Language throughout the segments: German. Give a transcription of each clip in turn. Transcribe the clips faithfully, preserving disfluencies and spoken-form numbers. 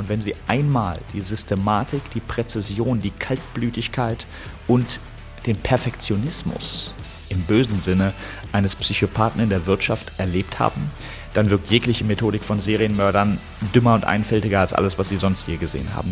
Und wenn Sie einmal die Systematik, die Präzision, die Kaltblütigkeit und den Perfektionismus im bösen Sinne eines Psychopathen in der Wirtschaft erlebt haben, dann wirkt jegliche Methodik von Serienmördern dümmer und einfältiger als alles, was Sie sonst je gesehen haben.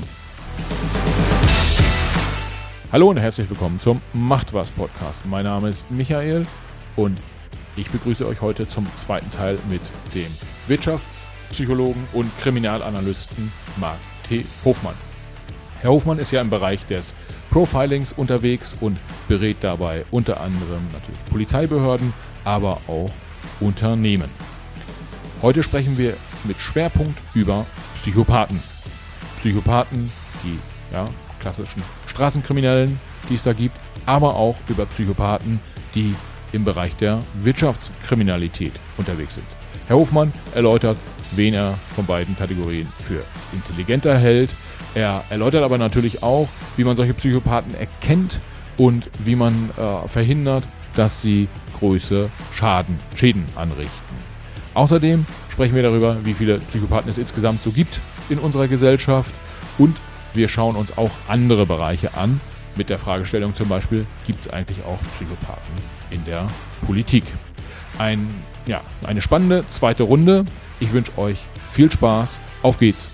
Hallo und herzlich willkommen zum Macht was Podcast. Mein Name ist Michael und ich begrüße euch heute zum zweiten Teil mit dem Wirtschaftspsychologen und Kriminalanalysten Marc T. Hofmann. Herr Hofmann ist ja im Bereich des Profilings unterwegs und berät dabei unter anderem natürlich Polizeibehörden, aber auch Unternehmen. Heute sprechen wir mit Schwerpunkt über Psychopathen. Psychopathen, die ja, klassischen Straßenkriminellen, die es da gibt, aber auch über Psychopathen, die im Bereich der Wirtschaftskriminalität unterwegs sind. Herr Hofmann erläutert, wen er von beiden Kategorien für intelligenter hält. Er erläutert aber natürlich auch, wie man solche Psychopathen erkennt und wie man äh, verhindert, dass sie große Schaden, Schäden anrichten. Außerdem sprechen wir darüber, wie viele Psychopathen es insgesamt so gibt in unserer Gesellschaft und wir schauen uns auch andere Bereiche an, mit der Fragestellung zum Beispiel, gibt es eigentlich auch Psychopathen in der Politik? Ein, ja, eine spannende zweite Runde. Ich wünsche euch viel Spaß. Auf geht's!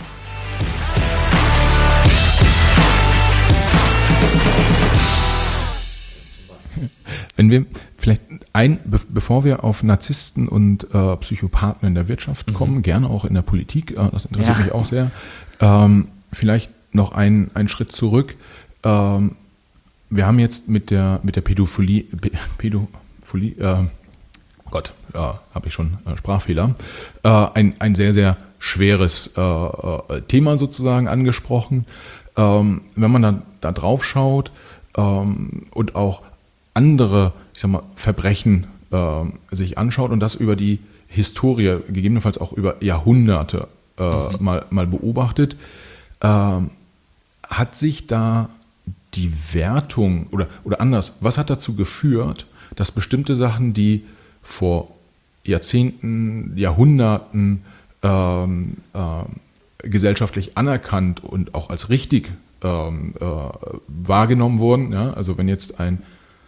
Wenn wir vielleicht ein, be- bevor wir auf Narzissten und äh, Psychopathen in der Wirtschaft kommen, mhm. gerne auch in der Politik, äh, das interessiert ja. mich auch sehr, ähm, vielleicht noch ein, einen Schritt zurück. Ähm, wir haben jetzt mit der, mit der Pädophilie, Pädophilie äh, Gott, äh, habe ich schon äh, Sprachfehler, äh, ein, ein sehr, sehr schweres äh, äh, Thema sozusagen angesprochen. Ähm, wenn man da, da drauf schaut ähm, und auch andere, ich sag mal, Verbrechen äh, sich anschaut und das über die Historie, gegebenenfalls auch über Jahrhunderte äh, mhm. mal, mal beobachtet, äh, hat sich da die Wertung oder, oder anders, was hat dazu geführt, dass bestimmte Sachen, die vor Jahrzehnten, Jahrhunderten ähm, äh, gesellschaftlich anerkannt und auch als richtig ähm, äh, wahrgenommen wurden, ja? Also wenn jetzt ein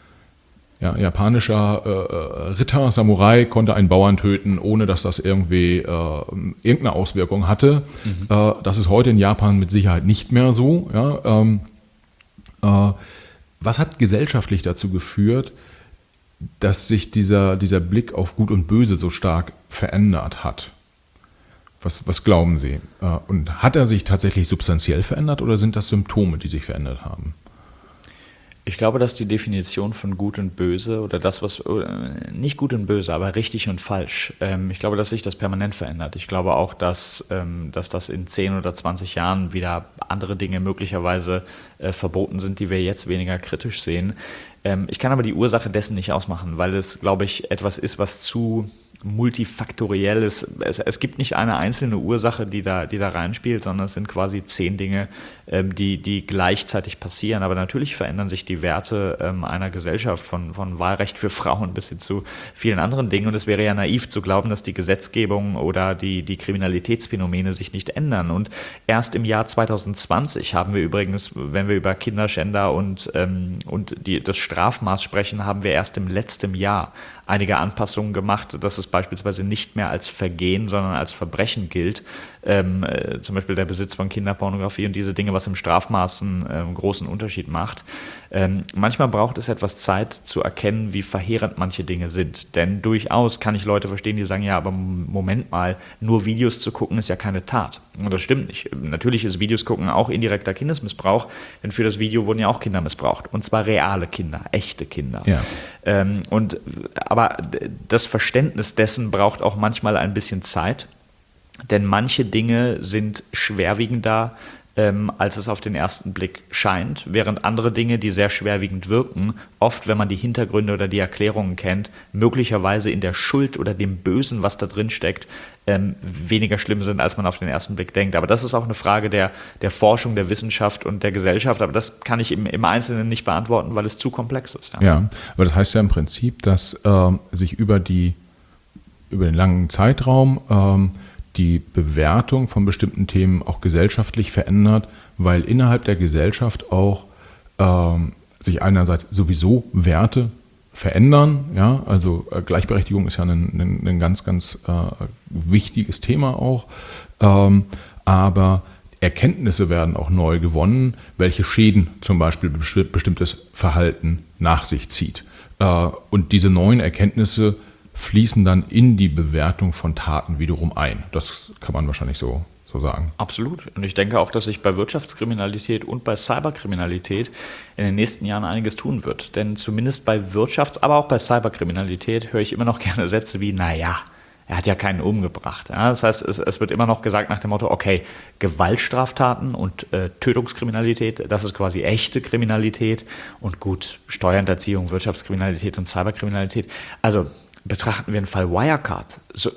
ja, japanischer äh, Ritter, Samurai, konnte einen Bauern töten, ohne dass das irgendwie äh, irgendeine Auswirkung hatte. Mhm. Äh, das ist heute in Japan mit Sicherheit nicht mehr so. Ja? Ähm, äh, was hat gesellschaftlich dazu geführt, dass sich dieser, dieser Blick auf Gut und Böse so stark verändert hat? Was, was glauben Sie? Äh, und hat er sich tatsächlich substanziell verändert oder sind das Symptome, die sich verändert haben? Ich glaube, dass die Definition von Gut und Böse oder das, was, nicht Gut und Böse, aber richtig und falsch, ähm, ich glaube, dass sich das permanent verändert. Ich glaube auch, dass, ähm, dass das in zehn oder zwanzig Jahren wieder andere Dinge möglicherweise äh, verboten sind, die wir jetzt weniger kritisch sehen. Ähm, ich kann aber die Ursache dessen nicht ausmachen, weil es, glaube ich, etwas ist, was zu multifaktoriell ist. Es, es gibt nicht eine einzelne Ursache, die da, die da reinspielt, sondern es sind quasi zehn Dinge, ähm, die, die gleichzeitig passieren. Aber natürlich verändern sich die Werte ähm, einer Gesellschaft von, von Wahlrecht für Frauen bis hin zu vielen anderen Dingen. Und es wäre ja naiv zu glauben, dass die Gesetzgebung oder die, die Kriminalitätsphänomene sich nicht ändern. Und erst im Jahr zwanzig zwanzig haben wir übrigens, wenn wir über Kinderschänder und, ähm, und die, das Strafmaß sprechen, haben wir erst im letzten Jahr einige Anpassungen gemacht, dass es beispielsweise nicht mehr als Vergehen, sondern als Verbrechen gilt. Ähm, äh, zum Beispiel der Besitz von Kinderpornografie und diese Dinge, was im Strafmaß einen äh, großen Unterschied macht. Ähm, manchmal braucht es etwas Zeit zu erkennen, wie verheerend manche Dinge sind. Denn durchaus kann ich Leute verstehen, die sagen, ja, aber Moment mal, nur Videos zu gucken ist ja keine Tat. Und das stimmt nicht. Natürlich ist Videos gucken auch indirekter Kindesmissbrauch, denn für das Video wurden ja auch Kinder missbraucht. Und zwar reale Kinder, echte Kinder. Ja. Ähm, und, aber das Verständnis dessen braucht auch manchmal ein bisschen Zeit. Denn manche Dinge sind schwerwiegender, ähm, als es auf den ersten Blick scheint, während andere Dinge, die sehr schwerwiegend wirken, oft, wenn man die Hintergründe oder die Erklärungen kennt, möglicherweise in der Schuld oder dem Bösen, was da drin steckt, ähm, weniger schlimm sind, als man auf den ersten Blick denkt. Aber das ist auch eine Frage der, der Forschung, der Wissenschaft und der Gesellschaft. Aber das kann ich im, im Einzelnen nicht beantworten, weil es zu komplex ist. Ja, ja, aber das heißt ja im Prinzip, dass äh, sich über, die, über den langen Zeitraum ähm, die Bewertung von bestimmten Themen auch gesellschaftlich verändert, weil innerhalb der Gesellschaft auch ähm, sich einerseits sowieso Werte verändern. Ja? Also äh, Gleichberechtigung ist ja ein, ein, ein ganz, ganz äh, wichtiges Thema auch. Ähm, aber Erkenntnisse werden auch neu gewonnen, welche Schäden zum Beispiel bestimmtes Verhalten nach sich zieht. Äh, und diese neuen Erkenntnisse fließen dann in die Bewertung von Taten wiederum ein. Das kann man wahrscheinlich so, so sagen. Absolut. Und ich denke auch, dass sich bei Wirtschaftskriminalität und bei Cyberkriminalität in den nächsten Jahren einiges tun wird. Denn zumindest bei Wirtschafts-, aber auch bei Cyberkriminalität höre ich immer noch gerne Sätze wie, naja, er hat ja keinen umgebracht. Ja, das heißt, es, es wird immer noch gesagt nach dem Motto, okay, Gewaltstraftaten und äh, Tötungskriminalität, das ist quasi echte Kriminalität. Und gut, Steuerhinterziehung, Wirtschaftskriminalität und Cyberkriminalität. Also betrachten wir den Fall Wirecard. So,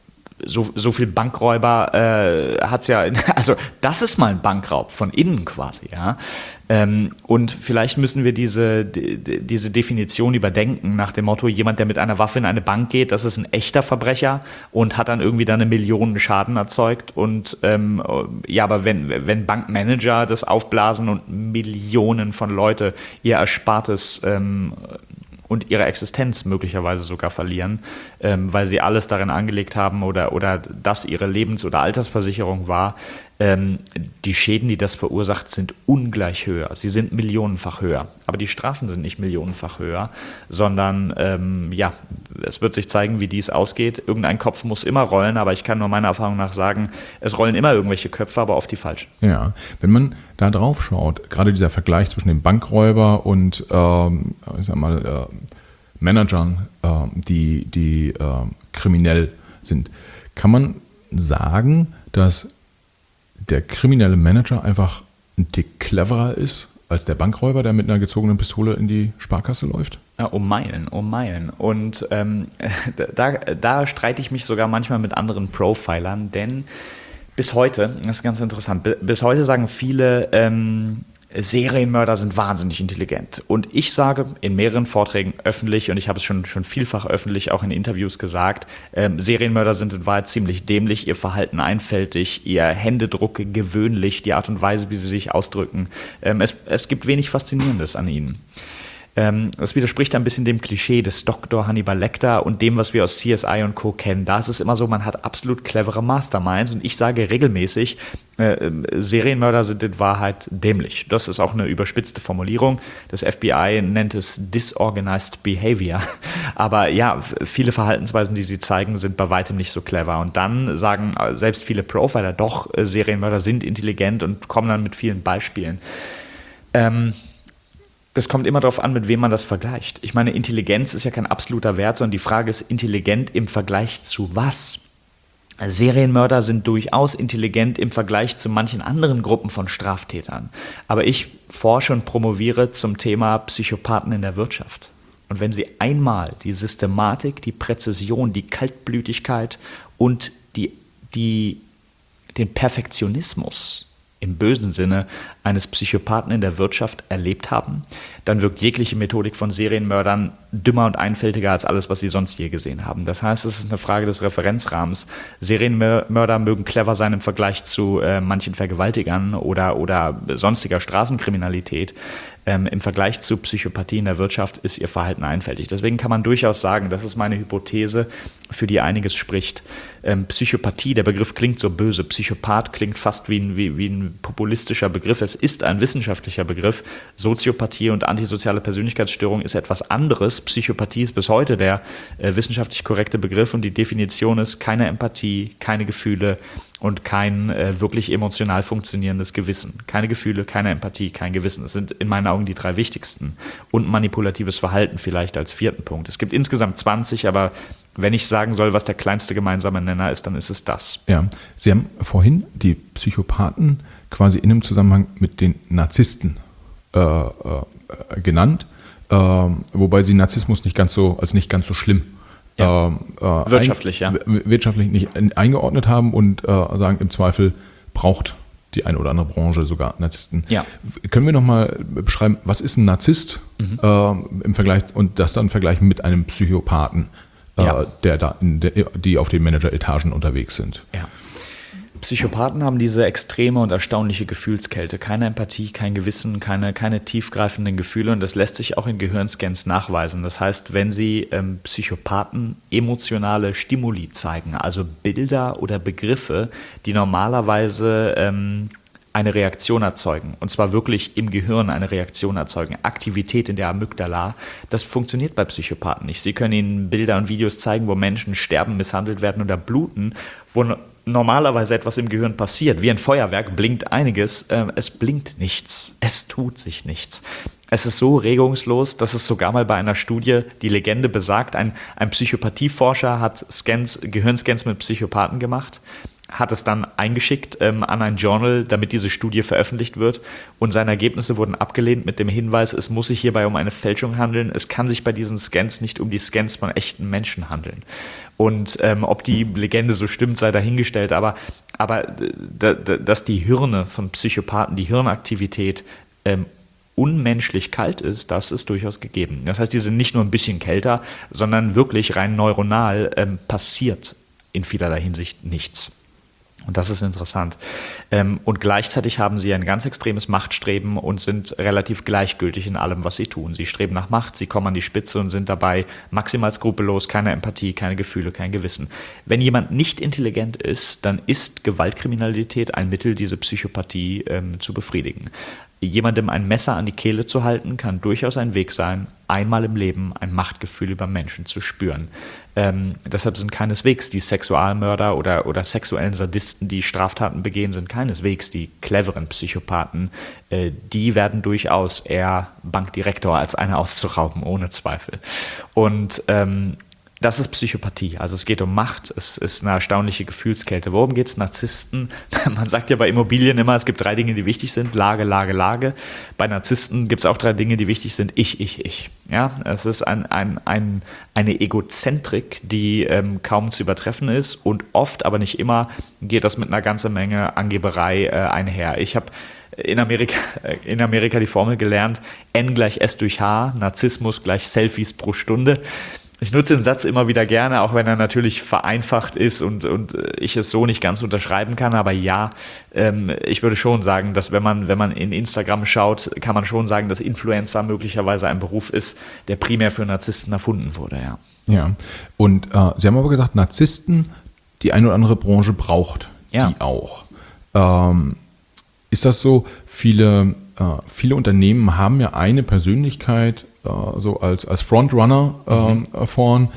so, so viel Bankräuber äh, hat es ja, also das ist mal ein Bankraub von innen quasi. Ja? Ähm, und vielleicht müssen wir diese, die, diese Definition überdenken nach dem Motto, jemand, der mit einer Waffe in eine Bank geht, das ist ein echter Verbrecher und hat dann irgendwie dann eine Million Schaden erzeugt. Und ähm, ja, aber wenn, wenn Bankmanager das aufblasen und Millionen von Leute ihr Erspartes ähm, und ihre Existenz möglicherweise sogar verlieren, ähm, weil sie alles darin angelegt haben oder, oder das ihre Lebens- oder Altersversicherung war. Ähm, die Schäden, die das verursacht, sind ungleich höher. Sie sind millionenfach höher. Aber die Strafen sind nicht millionenfach höher, sondern ähm, ja, es wird sich zeigen, wie dies ausgeht. Irgendein Kopf muss immer rollen, aber ich kann nur meiner Erfahrung nach sagen, es rollen immer irgendwelche Köpfe, aber oft die falschen. Ja, wenn man da drauf schaut, gerade dieser Vergleich zwischen dem Bankräuber und ähm, ich sag mal, äh, Managern, äh, die, die äh, kriminell sind, kann man sagen, dass der kriminelle Manager einfach ein Tick cleverer ist als der Bankräuber, der mit einer gezogenen Pistole in die Sparkasse läuft? Ja, um Meilen, um Meilen. Und ähm, da, da streite ich mich sogar manchmal mit anderen Profilern, denn bis heute, das ist ganz interessant, bis heute sagen viele, ähm, Serienmörder sind wahnsinnig intelligent. Und ich sage in mehreren Vorträgen öffentlich, und ich habe es schon, schon vielfach öffentlich auch in Interviews gesagt, ähm, Serienmörder sind in Wahrheit ziemlich dämlich, ihr Verhalten einfältig, ihr Händedruck gewöhnlich, die Art und Weise, wie sie sich ausdrücken. Ähm, es, es gibt wenig Faszinierendes an ihnen. Ähm, das widerspricht ein bisschen dem Klischee des Doktor Hannibal Lecter und dem, was wir aus C S I und Co. kennen. Da ist es immer so, man hat absolut clevere Masterminds und ich sage regelmäßig, äh, Serienmörder sind in Wahrheit dämlich. Das ist auch eine überspitzte Formulierung. Das F B I nennt es Disorganized Behavior. Aber ja, viele Verhaltensweisen, die sie zeigen, sind bei weitem nicht so clever. Und dann sagen selbst viele Profiler, doch, Serienmörder sind intelligent und kommen dann mit vielen Beispielen. Ähm, Das kommt immer darauf an, mit wem man das vergleicht. Ich meine, Intelligenz ist ja kein absoluter Wert, sondern die Frage ist, intelligent im Vergleich zu was? Serienmörder sind durchaus intelligent im Vergleich zu manchen anderen Gruppen von Straftätern. Aber ich forsche und promoviere zum Thema Psychopathen in der Wirtschaft. Und wenn Sie einmal die Systematik, die Präzision, die Kaltblütigkeit und die, die, den Perfektionismus im bösen Sinne eines Psychopathen in der Wirtschaft erlebt haben, dann wirkt jegliche Methodik von Serienmördern dümmer und einfältiger als alles, was sie sonst je gesehen haben. Das heißt, es ist eine Frage des Referenzrahmens. Serienmörder mögen clever sein im Vergleich zu äh, manchen Vergewaltigern oder, oder sonstiger Straßenkriminalität. Ähm, Im Vergleich zu Psychopathie in der Wirtschaft ist ihr Verhalten einfältig. Deswegen kann man durchaus sagen, das ist meine Hypothese, für die einiges spricht. Ähm, Psychopathie, der Begriff klingt so böse. Psychopath klingt fast wie ein, wie, wie ein populistischer Begriff. Es ist ein wissenschaftlicher Begriff. Soziopathie und antisoziale Persönlichkeitsstörung ist etwas anderes. Psychopathie ist bis heute der äh, wissenschaftlich korrekte Begriff und die Definition ist keine Empathie, keine Gefühle und kein äh, wirklich emotional funktionierendes Gewissen. Keine Gefühle, keine Empathie, kein Gewissen. Das sind in meinen Augen die drei wichtigsten. Und manipulatives Verhalten vielleicht als vierten Punkt. Es gibt insgesamt zwanzig, aber wenn ich sagen soll, was der kleinste gemeinsame Nenner ist, dann ist es das. Ja, Sie haben vorhin die Psychopathen quasi in einem Zusammenhang mit den Narzissten äh, äh, genannt, äh, wobei Sie Narzissmus nicht ganz so, als nicht ganz so schlimm Ja. Äh, wirtschaftlich, ein, ja. wirtschaftlich nicht eingeordnet haben und äh, sagen, im Zweifel braucht die eine oder andere Branche sogar Narzissten. Ja. Können wir nochmal beschreiben, was ist ein Narzisst mhm. äh, im Vergleich und das dann vergleichen mit einem Psychopathen? ja. äh, der da in der, die auf den Manager-Etagen unterwegs sind. Ja. Psychopathen haben diese extreme und erstaunliche Gefühlskälte. Keine Empathie, kein Gewissen, keine, keine tiefgreifenden Gefühle. Und das lässt sich auch in Gehirnscans nachweisen. Das heißt, wenn Sie ähm, Psychopathen emotionale Stimuli zeigen, also Bilder oder Begriffe, die normalerweise ähm, eine Reaktion erzeugen, und zwar wirklich im Gehirn eine Reaktion erzeugen, Aktivität in der Amygdala, das funktioniert bei Psychopathen nicht. Sie können Ihnen Bilder und Videos zeigen, wo Menschen sterben, misshandelt werden oder bluten, wo normalerweise etwas im Gehirn passiert. Wie ein Feuerwerk blinkt einiges, äh, es blinkt nichts, es tut sich nichts. Es ist so regungslos, dass es sogar mal bei einer Studie, die Legende besagt, ein, ein Psychopathieforscher hat Scans, Gehirnscans mit Psychopathen gemacht, hat es dann eingeschickt ähm, an ein Journal, damit diese Studie veröffentlicht wird, und seine Ergebnisse wurden abgelehnt mit dem Hinweis, es muss sich hierbei um eine Fälschung handeln, es kann sich bei diesen Scans nicht um die Scans von echten Menschen handeln. Und ähm, ob die Legende so stimmt, sei dahingestellt, aber, aber d- d- dass die Hirne von Psychopathen, die Hirnaktivität ähm, unmenschlich kalt ist, das ist durchaus gegeben. Das heißt, die sind nicht nur ein bisschen kälter, sondern wirklich rein neuronal ähm, passiert in vielerlei Hinsicht nichts. Und das ist interessant. Und gleichzeitig haben sie ein ganz extremes Machtstreben und sind relativ gleichgültig in allem, was sie tun. Sie streben nach Macht, sie kommen an die Spitze und sind dabei maximal skrupellos, keine Empathie, keine Gefühle, kein Gewissen. Wenn jemand nicht intelligent ist, dann ist Gewaltkriminalität ein Mittel, diese Psychopathie ähm, zu befriedigen. Jemandem ein Messer an die Kehle zu halten, kann durchaus ein Weg sein, einmal im Leben ein Machtgefühl über Menschen zu spüren. Ähm, deshalb sind keineswegs die Sexualmörder oder, oder sexuellen Sadisten, die Straftaten begehen, sind keineswegs die cleveren Psychopathen. Äh, die werden durchaus eher Bankdirektor als eine auszurauben, ohne Zweifel. Und ähm, das ist Psychopathie. Also es geht um Macht, es ist eine erstaunliche Gefühlskälte. Worum geht es? Narzissten. Man sagt ja bei Immobilien immer, es gibt drei Dinge, die wichtig sind. Lage, Lage, Lage. Bei Narzissten gibt es auch drei Dinge, die wichtig sind. Ich, ich, ich. Ja, es ist ein, ein, ein, eine Egozentrik, die ähm, kaum zu übertreffen ist, und oft, aber nicht immer, geht das mit einer ganzen Menge Angeberei äh, einher. Ich habe in Amerika, in Amerika die Formel gelernt, N gleich S durch H, Narzissmus gleich Selfies pro Stunde. Ich nutze den Satz immer wieder gerne, auch wenn er natürlich vereinfacht ist und, und ich es so nicht ganz unterschreiben kann. Aber ja, ähm, ich würde schon sagen, dass wenn man, wenn man in Instagram schaut, kann man schon sagen, dass Influencer möglicherweise ein Beruf ist, der primär für Narzissten erfunden wurde. Ja, ja. Und äh, Sie haben aber gesagt, Narzissten, die eine oder andere Branche braucht ja. die auch. Ähm, ist das so? Viele, äh, viele Unternehmen haben ja eine Persönlichkeit, so als, als Frontrunner ähm, mhm. vorn.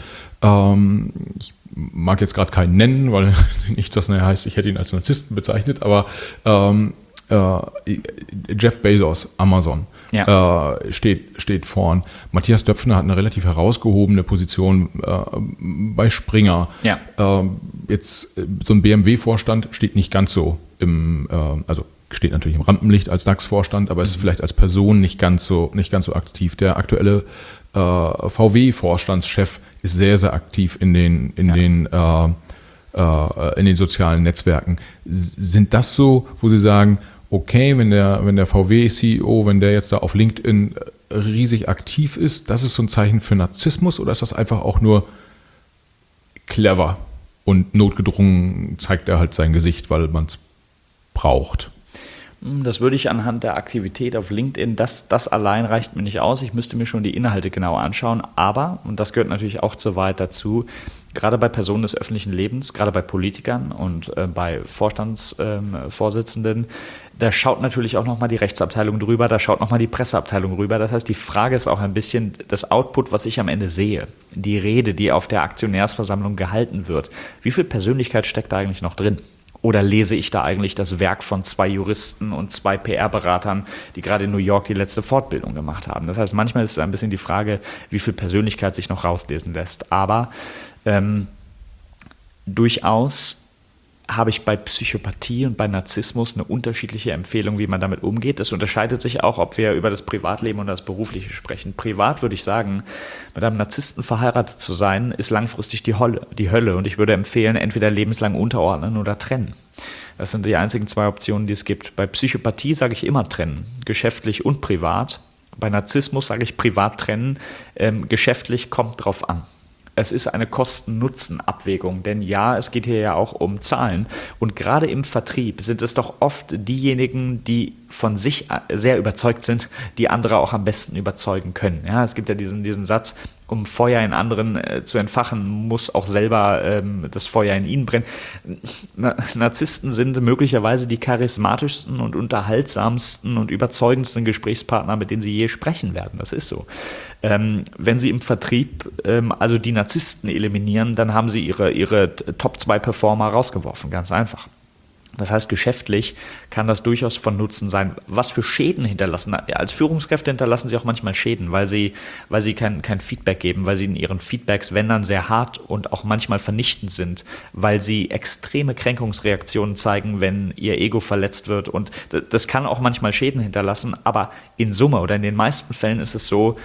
Ähm, ich mag jetzt gerade keinen nennen, weil nicht das heißt, ich hätte ihn als Narzissten bezeichnet, aber ähm, äh, Jeff Bezos, Amazon, ja. äh, steht, steht vorn. Matthias Döpfner hat eine relativ herausgehobene Position äh, bei Springer. Ja. Äh, jetzt so ein B M W-Vorstand steht nicht ganz so im, äh, also steht natürlich im Rampenlicht als DAX-Vorstand, aber ist mhm. vielleicht als Person nicht ganz so, nicht ganz so aktiv. Der aktuelle äh, V W-Vorstandschef ist sehr, sehr aktiv in den, in, ja. den, äh, äh, in den sozialen Netzwerken. S- sind das so, wo Sie sagen, okay, wenn der, wenn der V W-C E O, wenn der jetzt da auf LinkedIn riesig aktiv ist, das ist so ein Zeichen für Narzissmus, oder ist das einfach auch nur clever und notgedrungen zeigt er halt sein Gesicht, weil man es braucht? Das würde ich anhand der Aktivität auf LinkedIn, das, das allein reicht mir nicht aus. Ich müsste mir schon die Inhalte genauer anschauen. Aber, und das gehört natürlich auch zur Wahrheit dazu, gerade bei Personen des öffentlichen Lebens, gerade bei Politikern und äh, bei Vorstandsvorsitzenden, ähm, da schaut natürlich auch nochmal die Rechtsabteilung drüber, da schaut nochmal die Presseabteilung rüber. Das heißt, die Frage ist auch ein bisschen das Output, was ich am Ende sehe. Die Rede, die auf der Aktionärsversammlung gehalten wird. Wie viel Persönlichkeit steckt da eigentlich noch drin? Oder lese ich da eigentlich das Werk von zwei Juristen und zwei P R-Beratern, die gerade in New York die letzte Fortbildung gemacht haben? Das heißt, manchmal ist es ein bisschen die Frage, wie viel Persönlichkeit sich noch rauslesen lässt. Aber ähm, durchaus habe ich bei Psychopathie und bei Narzissmus eine unterschiedliche Empfehlung, wie man damit umgeht. Das unterscheidet sich auch, ob wir über das Privatleben und das Berufliche sprechen. Privat würde ich sagen, mit einem Narzissten verheiratet zu sein, ist langfristig die Hölle, die Hölle. Und ich würde empfehlen, entweder lebenslang unterordnen oder trennen. Das sind die einzigen zwei Optionen, die es gibt. Bei Psychopathie sage ich immer trennen, geschäftlich und privat. Bei Narzissmus sage ich privat trennen, ähm, geschäftlich kommt drauf an. Es ist eine Kosten-Nutzen-Abwägung, denn ja, es geht hier ja auch um Zahlen. Und gerade im Vertrieb sind es doch oft diejenigen, die von sich sehr überzeugt sind, die andere auch am besten überzeugen können. Ja, es gibt ja diesen, diesen Satz, um Feuer in anderen äh, zu entfachen, muss auch selber ähm, das Feuer in ihnen brennen. Na, Narzissten sind möglicherweise die charismatischsten und unterhaltsamsten und überzeugendsten Gesprächspartner, mit denen sie je sprechen werden. Das ist so. Ähm, wenn sie im Vertrieb ähm, also die Narzissten eliminieren, dann haben sie ihre, ihre Top zwei Performer rausgeworfen, ganz einfach. Das heißt, geschäftlich kann das durchaus von Nutzen sein. Was für Schäden hinterlassen? Als Führungskräfte hinterlassen sie auch manchmal Schäden, weil sie, weil sie kein, kein Feedback geben, weil sie in ihren Feedbacks, wenn dann, sehr hart und auch manchmal vernichtend sind, weil sie extreme Kränkungsreaktionen zeigen, wenn ihr Ego verletzt wird. Und das kann auch manchmal Schäden hinterlassen, aber in Summe oder in den meisten Fällen ist es so,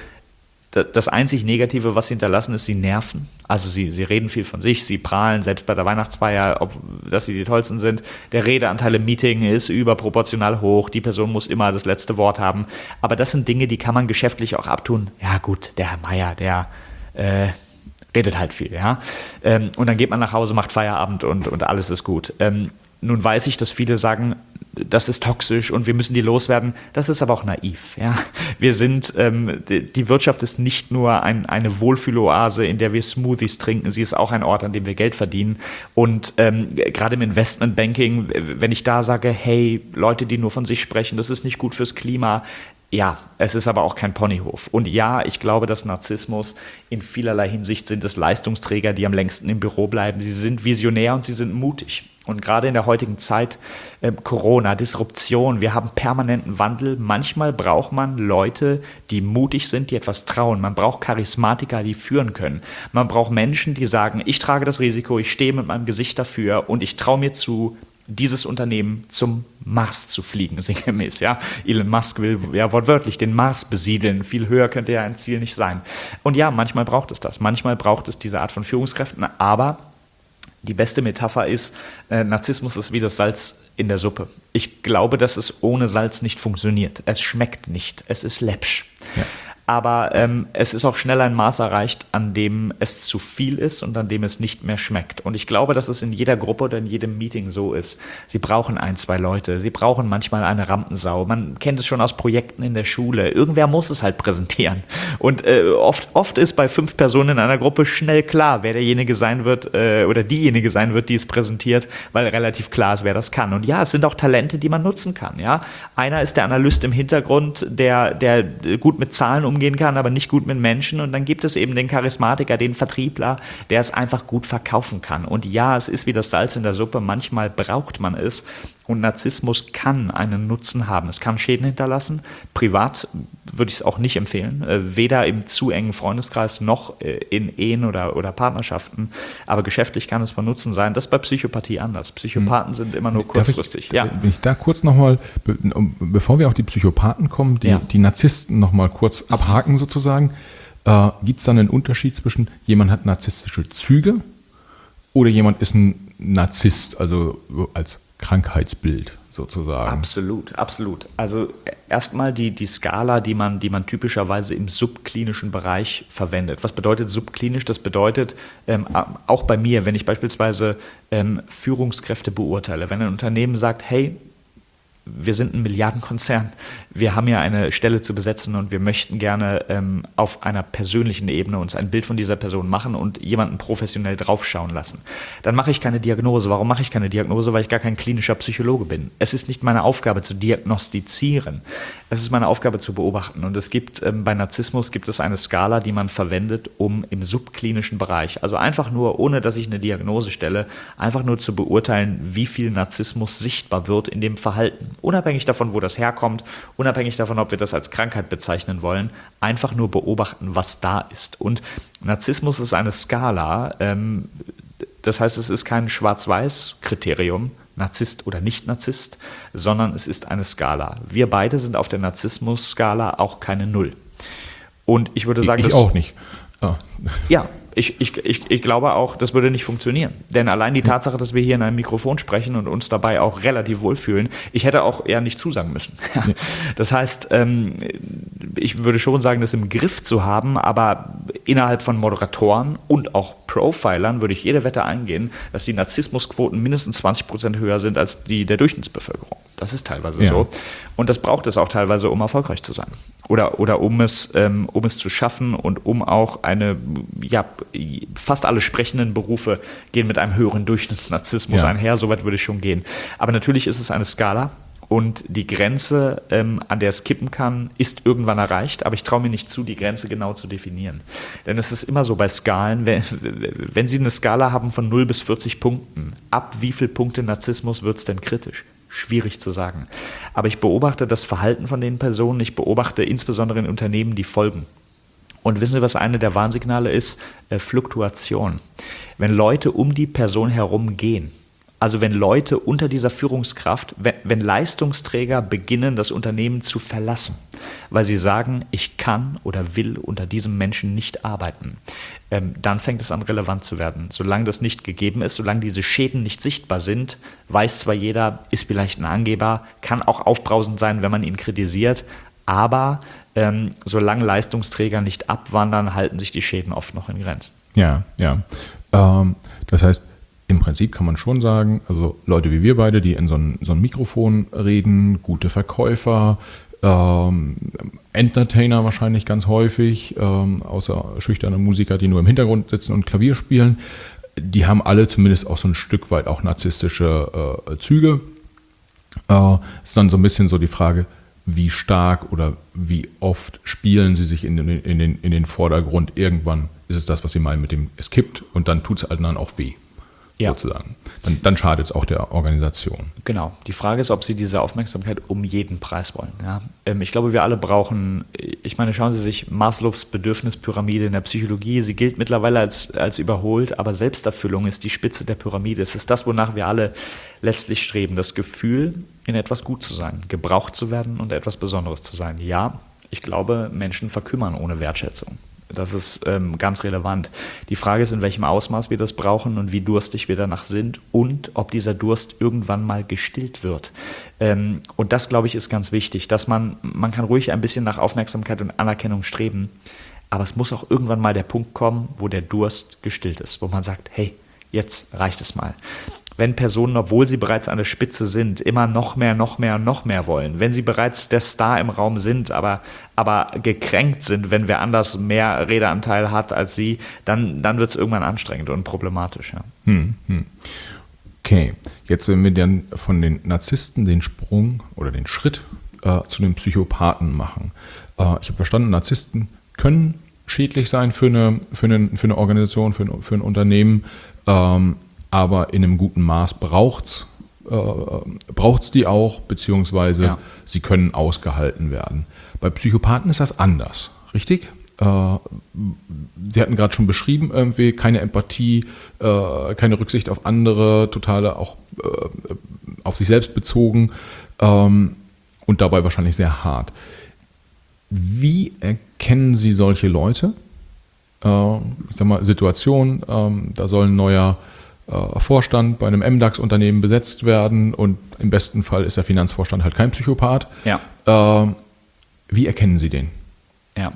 das einzig Negative, was sie hinterlassen, ist, sie nerven. Also sie, sie reden viel von sich, sie prahlen, selbst bei der Weihnachtsfeier, ob, dass sie die Tollsten sind. Der Redeanteil im Meeting ist überproportional hoch, die Person muss immer das letzte Wort haben. Aber das sind Dinge, die kann man geschäftlich auch abtun. Ja gut, der Herr Meier, der äh, redet halt viel. Ja? Ähm, und dann geht man nach Hause, macht Feierabend und, und alles ist gut. Ähm, nun weiß ich, dass viele sagen, das ist toxisch und wir müssen die loswerden. Das ist aber auch naiv. Ja? Wir sind, ähm, die Wirtschaft ist nicht nur ein, eine Wohlfühloase, in der wir Smoothies trinken. Sie ist auch ein Ort, an dem wir Geld verdienen. Und ähm, gerade im Investmentbanking, wenn ich da sage, hey, Leute, die nur von sich sprechen, das ist nicht gut fürs Klima. Ja, es ist aber auch kein Ponyhof. Und ja, ich glaube, dass Narzissmus in vielerlei Hinsicht sind es Leistungsträger, die am längsten im Büro bleiben. Sie sind visionär und sie sind mutig. Und gerade in der heutigen Zeit, äh, Corona, Disruption, wir haben permanenten Wandel. Manchmal braucht man Leute, die mutig sind, die etwas trauen. Man braucht Charismatiker, die führen können. Man braucht Menschen, die sagen, ich trage das Risiko, ich stehe mit meinem Gesicht dafür und ich traue mir zu, dieses Unternehmen zum Mars zu fliegen, sinngemäß. Ja? Elon Musk will ja wortwörtlich den Mars besiedeln. Viel höher könnte ja ein Ziel nicht sein. Und ja, manchmal braucht es das. Manchmal braucht es diese Art von Führungskräften, aber die beste Metapher ist, äh, Narzissmus ist wie das Salz in der Suppe. Ich glaube, dass es ohne Salz nicht funktioniert. Es schmeckt nicht. Es ist läppsch. Ja. Aber ähm, es ist auch schnell ein Maß erreicht, an dem es zu viel ist und an dem es nicht mehr schmeckt. Und ich glaube, dass es in jeder Gruppe oder in jedem Meeting so ist. Sie brauchen ein, zwei Leute. Sie brauchen manchmal eine Rampensau. Man kennt es schon aus Projekten in der Schule. Irgendwer muss es halt präsentieren. Und äh, oft, oft ist bei fünf Personen in einer Gruppe schnell klar, wer derjenige sein wird äh, oder diejenige sein wird, die es präsentiert, weil relativ klar ist, wer das kann. Und ja, es sind auch Talente, die man nutzen kann. Ja? Einer ist der Analyst im Hintergrund, der, der gut mit Zahlen umgeht, umgehen kann, aber nicht gut mit Menschen. Und dann gibt es eben den Charismatiker, den Vertriebler, der es einfach gut verkaufen kann. Und ja, es ist wie das Salz in der Suppe. Manchmal braucht man es. Und Narzissmus kann einen Nutzen haben. Es kann Schäden hinterlassen. Privat würde ich es auch nicht empfehlen. Weder im zu engen Freundeskreis noch in Ehen oder, oder Partnerschaften. Aber geschäftlich kann es von Nutzen sein. Das ist bei Psychopathie anders. Psychopathen hm. sind immer nur kurzfristig. Darf ich, ja. Wenn ich da kurz nochmal, be, bevor wir auf die Psychopathen kommen, die, ja. die Narzissten nochmal kurz abhaken sozusagen, äh, gibt es dann einen Unterschied zwischen jemand hat narzisstische Züge oder jemand ist ein Narzisst, also als Krankheitsbild sozusagen. Absolut, absolut. Also erstmal die, die Skala, die man, die man typischerweise im subklinischen Bereich verwendet. Was bedeutet subklinisch? Das bedeutet ähm, auch bei mir, wenn ich beispielsweise ähm, Führungskräfte beurteile, wenn ein Unternehmen sagt, hey, wir sind ein Milliardenkonzern, wir haben ja eine Stelle zu besetzen und wir möchten gerne ähm, auf einer persönlichen Ebene uns ein Bild von dieser Person machen und jemanden professionell draufschauen lassen. Dann mache ich keine Diagnose. Warum mache ich keine Diagnose? Weil ich gar kein klinischer Psychologe bin. Es ist nicht meine Aufgabe zu diagnostizieren. Es ist meine Aufgabe zu beobachten. Und es gibt ähm, bei Narzissmus gibt es eine Skala, die man verwendet, um im subklinischen Bereich, also einfach nur, ohne dass ich eine Diagnose stelle, einfach nur zu beurteilen, wie viel Narzissmus sichtbar wird in dem Verhalten. Unabhängig davon, wo das herkommt, unabhängig davon, ob wir das als Krankheit bezeichnen wollen, einfach nur beobachten, was da ist. Und Narzissmus ist eine Skala, ähm, das heißt, es ist kein Schwarz-Weiß-Kriterium, Narzisst oder Nicht-Narzisst, sondern es ist eine Skala. Wir beide sind auf der Narzissmus-Skala auch keine Null. Und ich würde sagen, ich, ich auch nicht. Oh. Ja, ich, ich, ich, ich glaube auch, das würde nicht funktionieren. Denn allein die Tatsache, dass wir hier in einem Mikrofon sprechen und uns dabei auch relativ wohlfühlen, ich hätte auch eher nicht zusagen müssen. Das heißt, ich würde schon sagen, das im Griff zu haben, aber innerhalb von Moderatoren und auch Profilern würde ich jede Wette eingehen, dass die Narzissmusquoten mindestens zwanzig Prozent höher sind als die der Durchschnittsbevölkerung. Das ist teilweise ja. so. Und das braucht es auch teilweise, um erfolgreich zu sein. Oder, oder um, es, ähm, um es zu schaffen und um auch eine, ja, fast alle sprechenden Berufe gehen mit einem höheren Durchschnittsnarzissmus ja. einher. Soweit würde ich schon gehen. Aber natürlich ist es eine Skala. Und die Grenze, ähm, an der es kippen kann, ist irgendwann erreicht. Aber ich traue mir nicht zu, die Grenze genau zu definieren. Denn es ist immer so bei Skalen, wenn, wenn Sie eine Skala haben von null bis vierzig Punkten, ab wie viel Punkte Narzissmus wird es denn kritisch? Schwierig zu sagen. Aber ich beobachte das Verhalten von den Personen. Ich beobachte insbesondere in Unternehmen die Folgen. Und wissen Sie, was eine der Warnsignale ist? Äh, Fluktuation. Wenn Leute um die Person herum gehen, also wenn Leute unter dieser Führungskraft, wenn, wenn Leistungsträger beginnen, das Unternehmen zu verlassen, weil sie sagen, ich kann oder will unter diesem Menschen nicht arbeiten, ähm, dann fängt es an, relevant zu werden. Solange das nicht gegeben ist, solange diese Schäden nicht sichtbar sind, weiß zwar jeder, ist vielleicht ein Angeber, kann auch aufbrausend sein, wenn man ihn kritisiert, aber ähm, solange Leistungsträger nicht abwandern, halten sich die Schäden oft noch in Grenzen. Ja, ja. Ähm, das heißt, im Prinzip kann man schon sagen, also Leute wie wir beide, die in so ein, so ein Mikrofon reden, gute Verkäufer, ähm, Entertainer wahrscheinlich ganz häufig, ähm, außer schüchterne Musiker, die nur im Hintergrund sitzen und Klavier spielen, die haben alle zumindest auch so ein Stück weit auch narzisstische äh, Züge. Äh, ist dann so ein bisschen so die Frage, wie stark oder wie oft spielen sie sich in den, in den, in den Vordergrund. Irgendwann ist es das, was sie meinen mit dem, es kippt und dann tut es halt dann auch weh. Ja. Sozusagen. Dann, dann schadet es auch der Organisation. Genau. Die Frage ist, ob Sie diese Aufmerksamkeit um jeden Preis wollen. Ja? Ähm, ich glaube, wir alle brauchen, ich meine, schauen Sie sich Maslows Bedürfnispyramide in der Psychologie. Sie gilt mittlerweile als, als überholt, aber Selbsterfüllung ist die Spitze der Pyramide. Es ist das, wonach wir alle letztlich streben. Das Gefühl, in etwas gut zu sein, gebraucht zu werden und etwas Besonderes zu sein. Ja, ich glaube, Menschen verkümmern ohne Wertschätzung. Das ist ähm, ganz relevant. Die Frage ist, in welchem Ausmaß wir das brauchen und wie durstig wir danach sind und ob dieser Durst irgendwann mal gestillt wird. Ähm, und das, glaube ich, ist ganz wichtig, dass man, man kann ruhig ein bisschen nach Aufmerksamkeit und Anerkennung streben, aber es muss auch irgendwann mal der Punkt kommen, wo der Durst gestillt ist, wo man sagt, hey, jetzt reicht es mal. Wenn Personen, obwohl sie bereits an der Spitze sind, immer noch mehr, noch mehr, noch mehr wollen, wenn sie bereits der Star im Raum sind, aber, aber gekränkt sind, wenn wer anders mehr Redeanteil hat als sie, dann, dann wird es irgendwann anstrengend und problematisch. Ja. Hm, hm. Okay, jetzt wenn wir dann von den Narzissten den Sprung oder den Schritt äh, zu den Psychopathen machen. Äh, ich habe verstanden, Narzissten können schädlich sein für eine, für eine, für eine Organisation, für ein, für ein Unternehmen, ähm, aber in einem guten Maß braucht es äh, braucht's die auch, beziehungsweise ja. sie können ausgehalten werden. Bei Psychopathen ist das anders, richtig? Äh, Sie hatten gerade schon beschrieben, irgendwie keine Empathie, äh, keine Rücksicht auf andere, totale auch äh, auf sich selbst bezogen ähm, und dabei wahrscheinlich sehr hart. Wie erkennen Sie solche Leute? Äh, ich sag mal, Situation, äh, da soll ein neuer Vorstand bei einem M DAX-Unternehmen besetzt werden und im besten Fall ist der Finanzvorstand halt kein Psychopath. Ja. Äh, wie erkennen Sie den? Ja.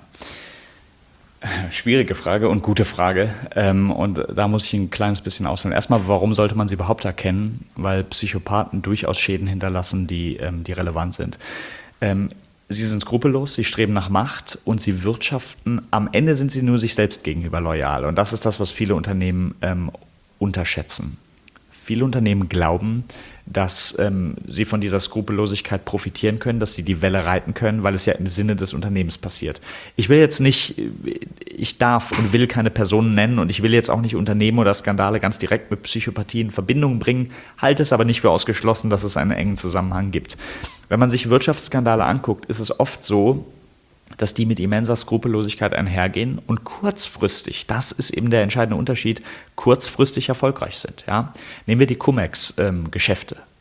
Schwierige Frage und gute Frage. Ähm, und da muss ich ein kleines bisschen ausholen. Erstmal, warum sollte man sie überhaupt erkennen? Weil Psychopathen durchaus Schäden hinterlassen, die, ähm, die relevant sind. Ähm, sie sind skrupellos, sie streben nach Macht und sie wirtschaften. Am Ende sind sie nur sich selbst gegenüber loyal. Und das ist das, was viele Unternehmen ähm, unterschätzen. Viele Unternehmen glauben, dass ähm, sie von dieser Skrupellosigkeit profitieren können, dass sie die Welle reiten können, weil es ja im Sinne des Unternehmens passiert. Ich will jetzt nicht, ich darf und will keine Personen nennen und ich will jetzt auch nicht Unternehmen oder Skandale ganz direkt mit Psychopathie in Verbindung bringen, halte es aber nicht für ausgeschlossen, dass es einen engen Zusammenhang gibt. Wenn man sich Wirtschaftsskandale anguckt, ist es oft so, dass die mit immenser Skrupellosigkeit einhergehen und kurzfristig, das ist eben der entscheidende Unterschied, kurzfristig erfolgreich sind. Ja? Nehmen wir die Cum-Ex-Geschäfte.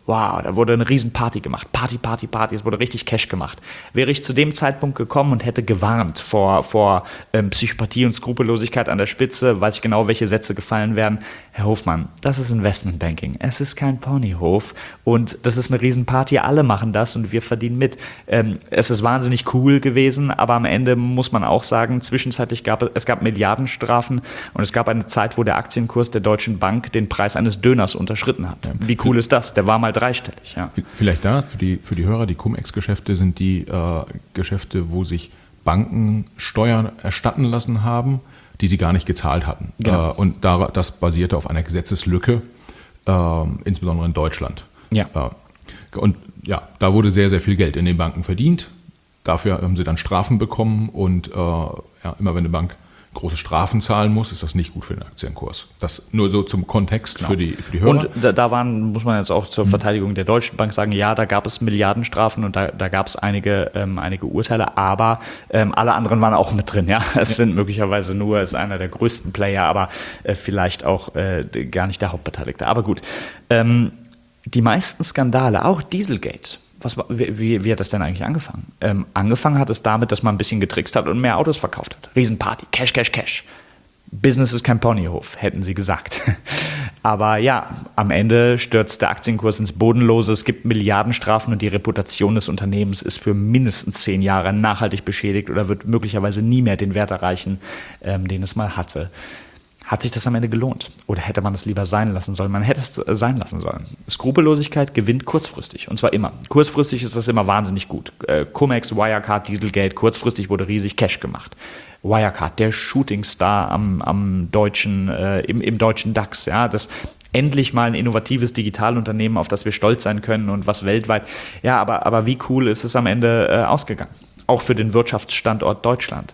Wow, da wurde eine riesen Party gemacht. Party, Party, Party. Es wurde richtig Cash gemacht. Wäre ich zu dem Zeitpunkt gekommen und hätte gewarnt vor, vor ähm, Psychopathie und Skrupellosigkeit an der Spitze, weiß ich genau, welche Sätze gefallen werden. Herr Hofmann, das ist Investmentbanking. Es ist kein Ponyhof und das ist eine riesen Party. Alle machen das und wir verdienen mit. Ähm, es ist wahnsinnig cool gewesen, aber am Ende muss man auch sagen, zwischenzeitlich gab es, es gab Milliardenstrafen und es gab eine Zeit, wo der Aktienkurs der Deutschen Bank den Preis eines Döners unterschritten hat. Ja. Wie cool ist das? Der war mal dreistellig. Ja. Vielleicht da für die, für die Hörer, die Cum-Ex-Geschäfte sind die äh, Geschäfte, wo sich Banken Steuern erstatten lassen haben, die sie gar nicht gezahlt hatten. Genau. Äh, und da, das basierte auf einer Gesetzeslücke, äh, insbesondere in Deutschland. Ja. Äh, und ja, da wurde sehr, sehr viel Geld in den Banken verdient. Dafür haben sie dann Strafen bekommen und äh, ja, immer wenn eine Bank große Strafen zahlen muss, ist das nicht gut für den Aktienkurs. Das nur so zum Kontext genau. für, die, für die Hörer. Und da, da waren, muss man jetzt auch zur Verteidigung der Deutschen Bank sagen, ja, da gab es Milliardenstrafen und da, da gab es einige, ähm, einige Urteile, aber ähm, alle anderen waren auch mit drin. Ja, es ja. sind möglicherweise nur, es ist einer der größten Player, aber äh, vielleicht auch äh, gar nicht der Hauptbeteiligte. Aber gut, ähm, die meisten Skandale, auch Dieselgate. Was, wie, wie hat das denn eigentlich angefangen? Ähm, angefangen hat es damit, dass man ein bisschen getrickst hat und mehr Autos verkauft hat. Riesenparty, Cash, Cash, Cash. Business ist kein Ponyhof, hätten sie gesagt. Aber ja, am Ende stürzt der Aktienkurs ins Bodenlose. Es gibt Milliardenstrafen und die Reputation des Unternehmens ist für mindestens zehn Jahre nachhaltig beschädigt oder wird möglicherweise nie mehr den Wert erreichen, ähm, den es mal hatte. Hat sich das am Ende gelohnt? Oder hätte man es lieber sein lassen sollen? Man hätte es sein lassen sollen. Skrupellosigkeit gewinnt kurzfristig. Und zwar immer. Kurzfristig ist das immer wahnsinnig gut. Äh, Cum-Ex, Wirecard, Dieselgate, kurzfristig wurde riesig Cash gemacht. Wirecard, der Shootingstar am, am deutschen, äh, im, im deutschen DAX. Ja, das endlich mal ein innovatives Digitalunternehmen, auf das wir stolz sein können und was weltweit. Ja, aber, aber wie cool ist es am Ende äh, ausgegangen? Auch für den Wirtschaftsstandort Deutschland.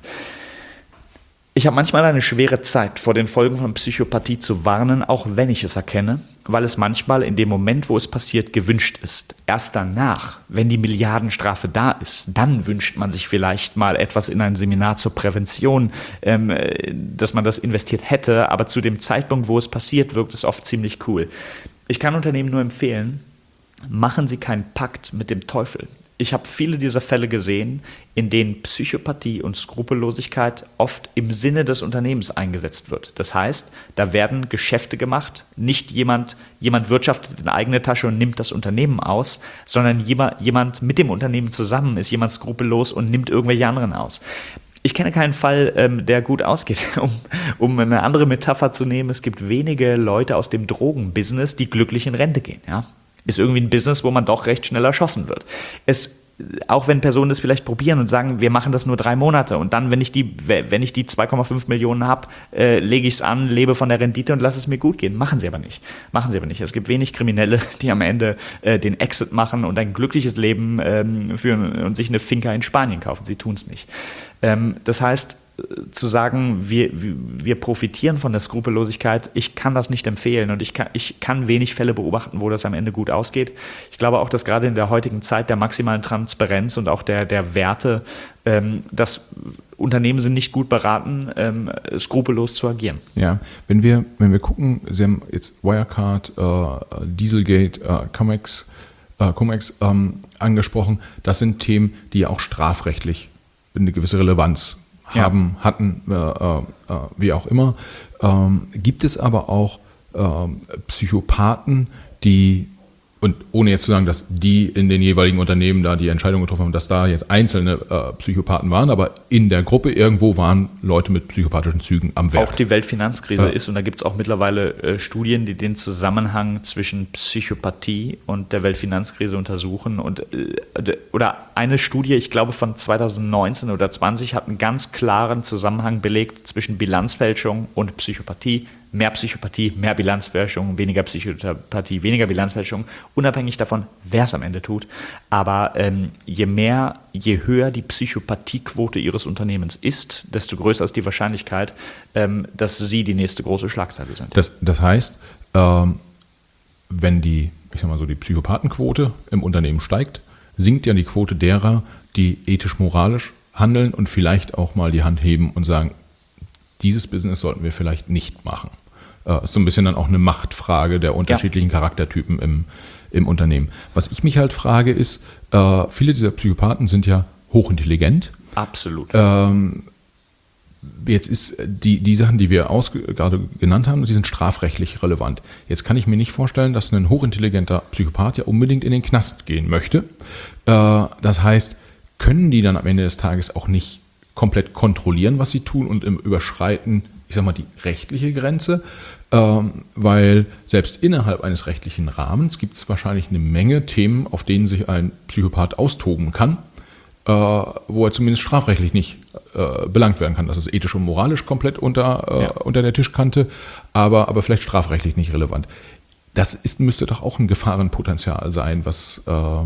Ich habe manchmal eine schwere Zeit, vor den Folgen von Psychopathie zu warnen, auch wenn ich es erkenne, weil es manchmal in dem Moment, wo es passiert, gewünscht ist. Erst danach, wenn die Milliardenstrafe da ist, dann wünscht man sich vielleicht mal etwas in ein Seminar zur Prävention, ähm, dass man das investiert hätte, aber zu dem Zeitpunkt, wo es passiert, wirkt es oft ziemlich cool. Ich kann Unternehmen nur empfehlen, machen Sie keinen Pakt mit dem Teufel. Ich habe viele dieser Fälle gesehen, in denen Psychopathie und Skrupellosigkeit oft im Sinne des Unternehmens eingesetzt wird. Das heißt, da werden Geschäfte gemacht, nicht jemand, jemand wirtschaftet in eigene Tasche und nimmt das Unternehmen aus, sondern jemand, jemand mit dem Unternehmen zusammen ist jemand skrupellos und nimmt irgendwelche anderen aus. Ich kenne keinen Fall, ähm, der gut ausgeht. Um, um eine andere Metapher zu nehmen, es gibt wenige Leute aus dem Drogenbusiness, die glücklich in Rente gehen, ja. Ist irgendwie ein Business, wo man doch recht schnell erschossen wird. Es, auch wenn Personen das vielleicht probieren und sagen, wir machen das nur drei Monate und dann, wenn ich die, wenn ich die zwei Komma fünf Millionen habe, äh, lege ich es an, lebe von der Rendite und lasse es mir gut gehen. Machen sie aber nicht. Machen sie aber nicht. Es gibt wenig Kriminelle, die am Ende äh, den Exit machen und ein glückliches Leben ähm, führen und sich eine Finca in Spanien kaufen. Sie tun es nicht. Ähm, das heißt, zu sagen, wir, wir profitieren von der Skrupellosigkeit, ich kann das nicht empfehlen und ich kann, ich kann wenig Fälle beobachten, wo das am Ende gut ausgeht. Ich glaube auch, dass gerade in der heutigen Zeit der maximalen Transparenz und auch der, der Werte, ähm, dass Unternehmen sind nicht gut beraten, ähm, skrupellos zu agieren. Ja, wenn wir, wenn wir gucken, Sie haben jetzt Wirecard, äh, Dieselgate, äh, Cum-Ex, äh, Cum-Ex ähm, angesprochen, das sind Themen, die ja auch strafrechtlich eine gewisse Relevanz haben, ja. hatten, äh, äh, wie auch immer. Ähm, gibt es aber auch äh, Psychopathen, die, und ohne jetzt zu sagen, dass die in den jeweiligen Unternehmen da die Entscheidung getroffen haben, dass da jetzt einzelne äh, Psychopathen waren, aber in der Gruppe irgendwo waren Leute mit psychopathischen Zügen am Werk. Auch die Weltfinanzkrise ja. ist, und da gibt es auch mittlerweile äh, Studien, die den Zusammenhang zwischen Psychopathie und der Weltfinanzkrise untersuchen. Und, äh, oder eine Studie, ich glaube von zwanzig neunzehn oder zwanzig, hat einen ganz klaren Zusammenhang belegt zwischen Bilanzfälschung und Psychopathie. Mehr Psychopathie, mehr Bilanzfälschung, weniger Psychopathie, weniger Bilanzfälschung, unabhängig davon, wer es am Ende tut. Aber ähm, je mehr, je höher die Psychopathiequote Ihres Unternehmens ist, desto größer ist die Wahrscheinlichkeit, ähm, dass Sie die nächste große Schlagzeile sind. Das, das heißt, ähm, wenn die, ich sag mal so, die Psychopathenquote im Unternehmen steigt, sinkt ja die Quote derer, die ethisch-moralisch handeln und vielleicht auch mal die Hand heben und sagen, dieses Business sollten wir vielleicht nicht machen. Das ist so ein bisschen dann auch eine Machtfrage der unterschiedlichen ja. Charaktertypen im, im Unternehmen. Was ich mich halt frage ist, äh, viele dieser Psychopathen sind ja hochintelligent. Absolut. Ähm, jetzt ist die, die Sachen, die wir ausge- gerade genannt haben, die sind strafrechtlich relevant. Jetzt kann ich mir nicht vorstellen, dass ein hochintelligenter Psychopath ja unbedingt in den Knast gehen möchte. Äh, das heißt, können die dann am Ende des Tages auch nicht komplett kontrollieren, was sie tun und im Überschreiten, ich sag mal, die rechtliche Grenze, ähm, weil selbst innerhalb eines rechtlichen Rahmens gibt es wahrscheinlich eine Menge Themen, auf denen sich ein Psychopath austoben kann, äh, wo er zumindest strafrechtlich nicht äh, belangt werden kann. Das ist ethisch und moralisch komplett unter, äh, ja. unter der Tischkante, aber, aber vielleicht strafrechtlich nicht relevant. Das ist, müsste doch auch ein Gefahrenpotenzial sein, was, äh,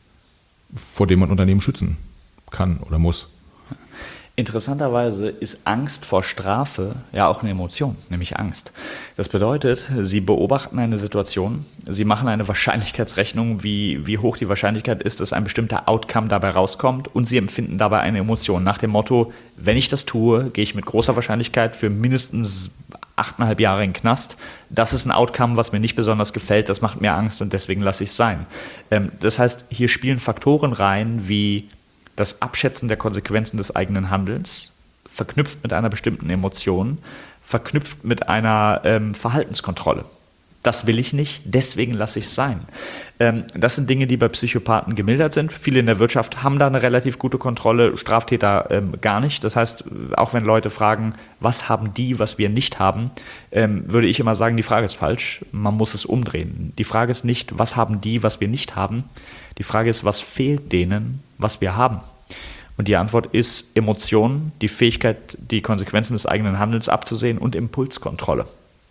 vor dem man Unternehmen schützen kann oder muss. Interessanterweise ist Angst vor Strafe ja auch eine Emotion, nämlich Angst. Das bedeutet, Sie beobachten eine Situation, Sie machen eine Wahrscheinlichkeitsrechnung, wie, wie hoch die Wahrscheinlichkeit ist, dass ein bestimmter Outcome dabei rauskommt und Sie empfinden dabei eine Emotion nach dem Motto, wenn ich das tue, gehe ich mit großer Wahrscheinlichkeit für mindestens achteinhalb Jahre in den Knast. Das ist ein Outcome, was mir nicht besonders gefällt, das macht mir Angst und deswegen lasse ich es sein. Das heißt, hier spielen Faktoren rein wie das Abschätzen der Konsequenzen des eigenen Handelns, verknüpft mit einer bestimmten Emotion, verknüpft mit einer ähm, Verhaltenskontrolle. Das will ich nicht, deswegen lasse ich es sein. Ähm, das sind Dinge, die bei Psychopathen gemildert sind. Viele in der Wirtschaft haben da eine relativ gute Kontrolle, Straftäter ähm, gar nicht. Das heißt, auch wenn Leute fragen, was haben die, was wir nicht haben, ähm, würde ich immer sagen, die Frage ist falsch. Man muss es umdrehen. Die Frage ist nicht, was haben die, was wir nicht haben. Die Frage ist, was fehlt denen, was wir haben? Und die Antwort ist Emotionen, die Fähigkeit, die Konsequenzen des eigenen Handelns abzusehen und Impulskontrolle.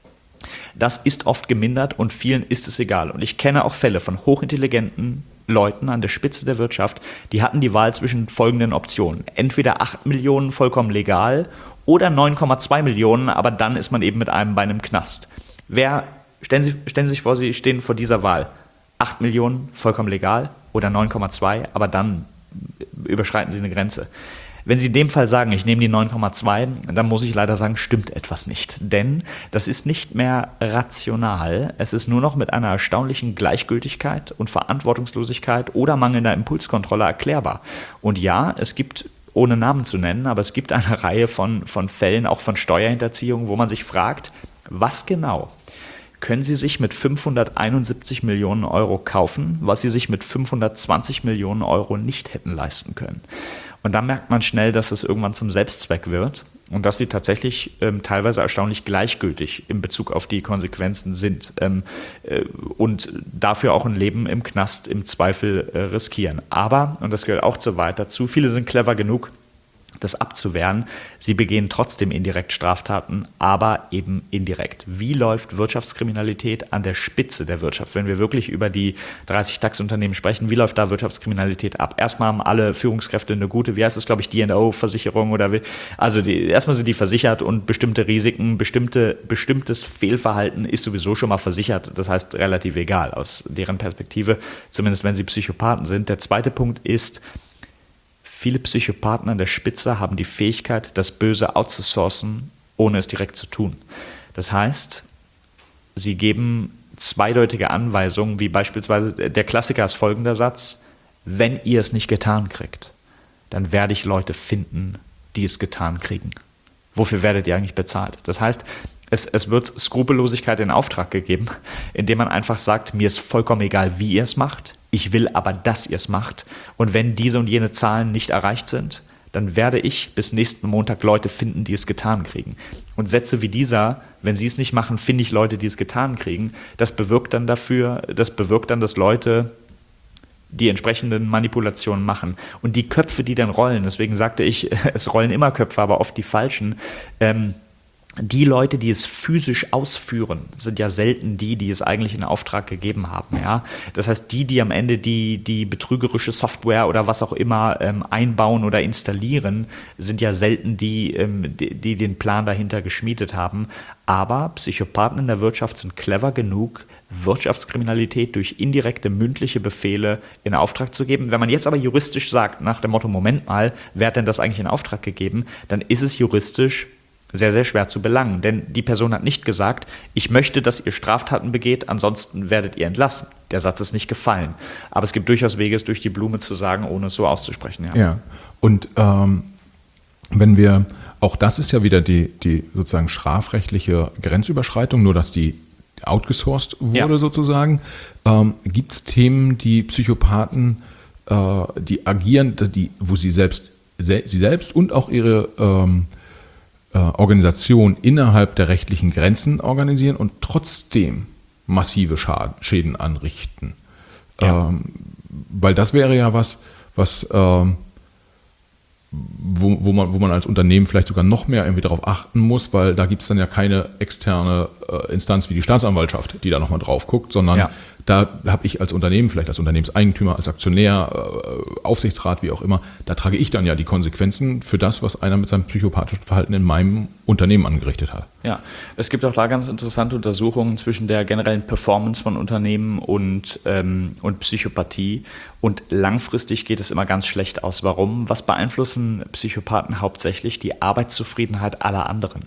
Das ist oft gemindert und vielen ist es egal. Und ich kenne auch Fälle von hochintelligenten Leuten an der Spitze der Wirtschaft, die hatten die Wahl zwischen folgenden Optionen. Entweder acht Millionen vollkommen legal oder neun Komma zwei Millionen, aber dann ist man eben mit einem Bein im Knast. Wer, stellen Sie, stellen Sie sich vor, Sie stehen vor dieser Wahl. acht Millionen vollkommen legal oder neun Komma zwei, aber dann überschreiten Sie eine Grenze. Wenn Sie in dem Fall sagen, ich nehme die neun Komma zwei, dann muss ich leider sagen, stimmt etwas nicht. Denn das ist nicht mehr rational. Es ist nur noch mit einer erstaunlichen Gleichgültigkeit und Verantwortungslosigkeit oder mangelnder Impulskontrolle erklärbar. Und ja, es gibt, ohne Namen zu nennen, aber es gibt eine Reihe von, von Fällen, auch von Steuerhinterziehung, wo man sich fragt, was genau können Sie sich mit fünfhunderteinundsiebzig Millionen Euro kaufen, was Sie sich mit fünfhundertzwanzig Millionen Euro nicht hätten leisten können. Und dann merkt man schnell, dass es irgendwann zum Selbstzweck wird und dass sie tatsächlich ähm, teilweise erstaunlich gleichgültig in Bezug auf die Konsequenzen sind ähm, äh, und dafür auch ein Leben im Knast im Zweifel äh, riskieren. Aber, und das gehört auch zu weit dazu, viele sind clever genug, das abzuwehren. Sie begehen trotzdem indirekt Straftaten, aber eben indirekt. Wie läuft Wirtschaftskriminalität an der Spitze der Wirtschaft? Wenn wir wirklich über die dreißig DAX-Unternehmen sprechen, wie läuft da Wirtschaftskriminalität ab? Erstmal haben alle Führungskräfte eine gute, wie heißt es, glaube ich, D und O-Versicherung oder wie? Also die, erstmal sind die versichert und bestimmte Risiken, bestimmte, bestimmtes Fehlverhalten ist sowieso schon mal versichert. Das heißt relativ egal aus deren Perspektive, zumindest wenn sie Psychopathen sind. Der zweite Punkt ist, viele Psychopathen an der Spitze haben die Fähigkeit, das Böse outzusourcen, ohne es direkt zu tun. Das heißt, sie geben zweideutige Anweisungen, wie beispielsweise der Klassiker ist folgender Satz: Wenn ihr es nicht getan kriegt, dann werde ich Leute finden, die es getan kriegen. Wofür werdet ihr eigentlich bezahlt? Das heißt, es, es wird Skrupellosigkeit in Auftrag gegeben, indem man einfach sagt, mir ist vollkommen egal, wie ihr es macht, ich will aber, dass ihr es macht. Und wenn diese und jene Zahlen nicht erreicht sind, dann werde ich bis nächsten Montag Leute finden, die es getan kriegen. Und Sätze wie dieser, wenn sie es nicht machen, finde ich Leute, die es getan kriegen, das bewirkt dann dafür, das bewirkt dann, dass Leute die entsprechenden Manipulationen machen. Und die Köpfe, die dann rollen, deswegen sagte ich, es rollen immer Köpfe, aber oft die falschen, ähm, die Leute, die es physisch ausführen, sind ja selten die, die es eigentlich in Auftrag gegeben haben. Ja? Das heißt, die, die am Ende die, die betrügerische Software oder was auch immer ähm, einbauen oder installieren, sind ja selten die, ähm, die, die den Plan dahinter geschmiedet haben. Aber Psychopathen in der Wirtschaft sind clever genug, Wirtschaftskriminalität durch indirekte mündliche Befehle in Auftrag zu geben. Wenn man jetzt aber juristisch sagt, nach dem Motto, Moment mal, wer hat denn das eigentlich in Auftrag gegeben, dann ist es juristisch sehr, sehr schwer zu belangen. Denn die Person hat nicht gesagt, ich möchte, dass ihr Straftaten begeht, ansonsten werdet ihr entlassen. Der Satz ist nicht gefallen. Aber es gibt durchaus Wege, es durch die Blume zu sagen, ohne es so auszusprechen. Ja, ja. Und ähm, wenn wir, auch das ist ja wieder die, die sozusagen strafrechtliche Grenzüberschreitung, nur dass die outgesourced wurde ja. sozusagen. Ähm, gibt es Themen, die Psychopathen, äh, die agieren, die, wo sie selbst, se, sie selbst und auch ihre ähm, äh, Organisation innerhalb der rechtlichen Grenzen organisieren und trotzdem massive Schaden, Schäden anrichten? Ja. Ähm, weil das wäre ja was, was ähm, Wo, wo, man, wo man als Unternehmen vielleicht sogar noch mehr irgendwie darauf achten muss, weil da gibt es dann ja keine externe äh, Instanz wie die Staatsanwaltschaft, die da nochmal drauf guckt, sondern ja. da habe ich als Unternehmen, vielleicht als Unternehmenseigentümer, als Aktionär, äh, Aufsichtsrat, wie auch immer, da trage ich dann ja die Konsequenzen für das, was einer mit seinem psychopathischen Verhalten in meinem Unternehmen angerichtet hat. Ja, es gibt auch da ganz interessante Untersuchungen zwischen der generellen Performance von Unternehmen und, ähm, und Psychopathie. Und langfristig geht es immer ganz schlecht aus. Warum? Was beeinflussen Psychopathen hauptsächlich? Die Arbeitszufriedenheit aller anderen.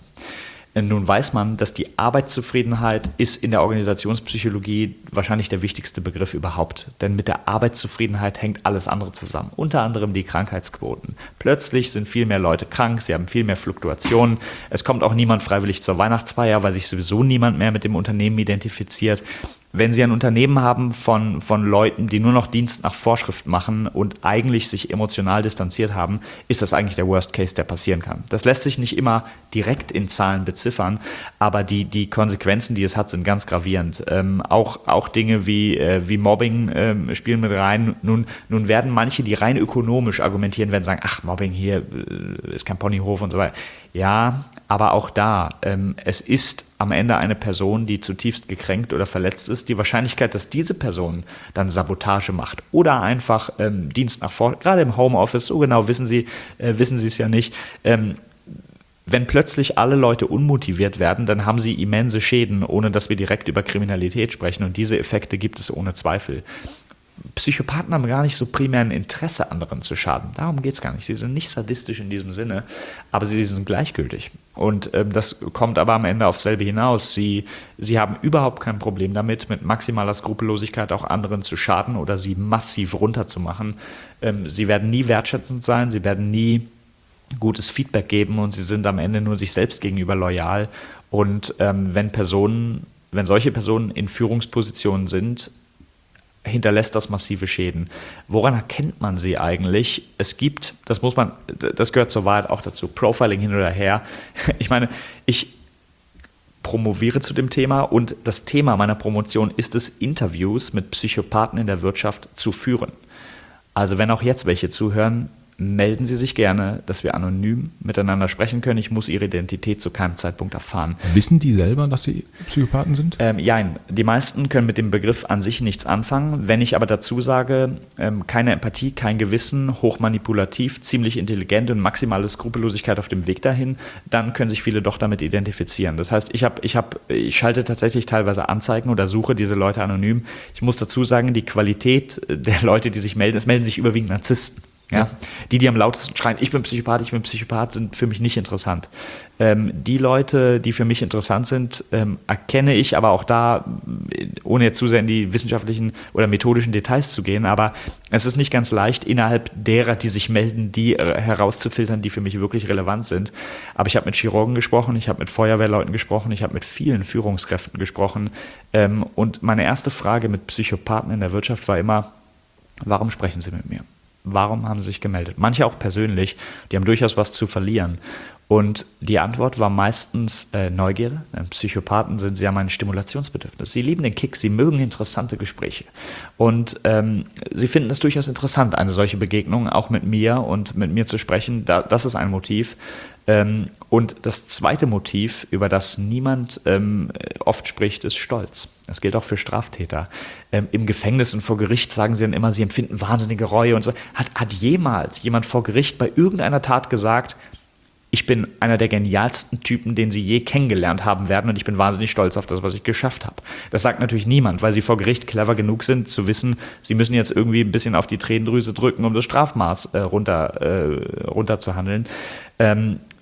Nun weiß man, dass die Arbeitszufriedenheit ist in der Organisationspsychologie wahrscheinlich der wichtigste Begriff überhaupt. Denn mit der Arbeitszufriedenheit hängt alles andere zusammen. Unter anderem die Krankheitsquoten. Plötzlich sind viel mehr Leute krank, sie haben viel mehr Fluktuationen. Es kommt auch niemand freiwillig zur Weihnachtsfeier, weil sich sowieso niemand mehr mit dem Unternehmen identifiziert. Wenn Sie ein Unternehmen haben von, von Leuten, die nur noch Dienst nach Vorschrift machen und eigentlich sich emotional distanziert haben, ist das eigentlich der Worst Case, der passieren kann. Das lässt sich nicht immer direkt in Zahlen beziffern, aber die, die Konsequenzen, die es hat, sind ganz gravierend. Ähm, auch, auch Dinge wie, äh, wie Mobbing ähm, spielen mit rein. Nun, nun werden manche, die rein ökonomisch argumentieren, werden sagen, ach, Mobbing hier äh, ist kein Ponyhof und so weiter. Ja, aber auch da, ähm, es ist am Ende eine Person, die zutiefst gekränkt oder verletzt ist. Die Wahrscheinlichkeit, dass diese Person dann Sabotage macht oder einfach ähm, Dienst nach vor, gerade im Homeoffice, so genau wissen Sie, äh, wissen Sie es ja nicht, ähm, wenn plötzlich alle Leute unmotiviert werden, dann haben sie immense Schäden, ohne dass wir direkt über Kriminalität sprechen. Und diese Effekte gibt es ohne Zweifel. Psychopathen haben gar nicht so primär ein Interesse, anderen zu schaden. Darum geht es gar nicht. Sie sind nicht sadistisch in diesem Sinne, aber sie sind gleichgültig. Und ähm, das kommt aber am Ende aufs selbe hinaus. Sie, sie haben überhaupt kein Problem damit, mit maximaler Skrupellosigkeit auch anderen zu schaden oder sie massiv runterzumachen. Ähm, sie werden nie wertschätzend sein, sie werden nie gutes Feedback geben und sie sind am Ende nur sich selbst gegenüber loyal. Und ähm, wenn Personen, wenn solche Personen in Führungspositionen sind, hinterlässt das massive Schäden. Woran erkennt man sie eigentlich? Es gibt, das muss man, das gehört zur Wahrheit auch dazu, Profiling hin oder her. Ich meine, ich promoviere zu dem Thema und das Thema meiner Promotion ist es, Interviews mit Psychopathen in der Wirtschaft zu führen. Also wenn auch jetzt welche zuhören, melden Sie sich gerne, dass wir anonym miteinander sprechen können. Ich muss Ihre Identität zu keinem Zeitpunkt erfahren. Wissen die selber, dass sie Psychopathen sind? Ähm, jein. Die meisten können mit dem Begriff an sich nichts anfangen. Wenn ich aber dazu sage, ähm, keine Empathie, kein Gewissen, hochmanipulativ, ziemlich intelligent und maximale Skrupellosigkeit auf dem Weg dahin, dann können sich viele doch damit identifizieren. Das heißt, ich, hab, ich, hab, ich schalte tatsächlich teilweise Anzeigen oder suche diese Leute anonym. Ich muss dazu sagen, die Qualität der Leute, die sich melden, es melden sich überwiegend Narzissten. Ja, die, die am lautesten schreien, ich bin Psychopath, ich bin Psychopath, sind für mich nicht interessant. Ähm, die Leute, die für mich interessant sind, ähm, erkenne ich, aber auch da, ohne jetzt zu sehr in die wissenschaftlichen oder methodischen Details zu gehen, aber es ist nicht ganz leicht, innerhalb derer, die sich melden, die äh, herauszufiltern, die für mich wirklich relevant sind. Aber ich habe mit Chirurgen gesprochen, ich habe mit Feuerwehrleuten gesprochen, ich habe mit vielen Führungskräften gesprochen. Ähm, und meine erste Frage mit Psychopathen in der Wirtschaft war immer, warum sprechen Sie mit mir? Warum haben sie sich gemeldet? Manche auch persönlich, die haben durchaus was zu verlieren. Und die Antwort war meistens äh, Neugierde. Psychopathen sind, sie haben ein Stimulationsbedürfnis. Sie lieben den Kick, sie mögen interessante Gespräche. Und ähm, sie finden es durchaus interessant, eine solche Begegnung auch mit mir und mit mir zu sprechen. Da, das ist ein Motiv. Ähm, und das zweite Motiv, über das niemand ähm, oft spricht, ist Stolz. Das gilt auch für Straftäter. Ähm, Im Gefängnis und vor Gericht sagen sie dann immer, sie empfinden wahnsinnige Reue und so. Hat, hat jemals jemand vor Gericht bei irgendeiner Tat gesagt, ich bin einer der genialsten Typen, den Sie je kennengelernt haben werden und ich bin wahnsinnig stolz auf das, was ich geschafft habe. Das sagt natürlich niemand, weil sie vor Gericht clever genug sind, zu wissen, sie müssen jetzt irgendwie ein bisschen auf die Tränendrüse drücken, um das Strafmaß äh, runter, äh, runter zu handeln. Ähm,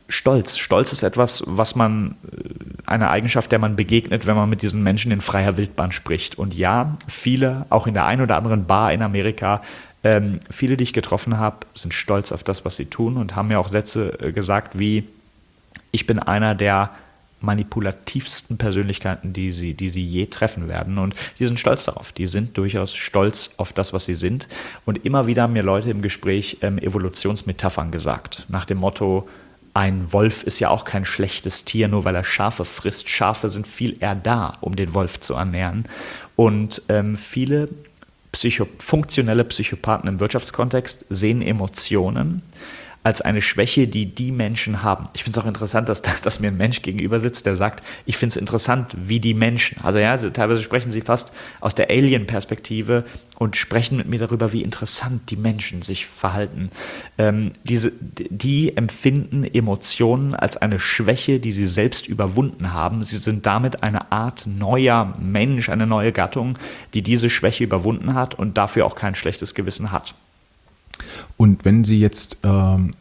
Stolz. Stolz ist etwas, was man, eine Eigenschaft, der man begegnet, wenn man mit diesen Menschen in freier Wildbahn spricht. Und ja, viele, auch in der einen oder anderen Bar in Amerika, ähm, viele, die ich getroffen habe, sind stolz auf das, was sie tun und haben mir auch Sätze äh, gesagt wie, ich bin einer der manipulativsten Persönlichkeiten, die sie, die sie je treffen werden. Und die sind stolz darauf. Die sind durchaus stolz auf das, was sie sind. Und immer wieder haben mir Leute im Gespräch ähm, Evolutionsmetaphern gesagt. Nach dem Motto, ein Wolf ist ja auch kein schlechtes Tier, nur weil er Schafe frisst. Schafe sind viel eher da, um den Wolf zu ernähren. Und ähm, viele Psycho- funktionelle Psychopathen im Wirtschaftskontext sehen Emotionen als eine Schwäche, die die Menschen haben. Ich finde es auch interessant, dass, dass mir ein Mensch gegenüber sitzt, der sagt, ich finde es interessant, wie die Menschen, also ja, teilweise sprechen sie fast aus der Alien-Perspektive und sprechen mit mir darüber, wie interessant die Menschen sich verhalten. Ähm, diese, die empfinden Emotionen als eine Schwäche, die sie selbst überwunden haben. Sie sind damit eine Art neuer Mensch, eine neue Gattung, die diese Schwäche überwunden hat und dafür auch kein schlechtes Gewissen hat. Und wenn Sie jetzt ähm,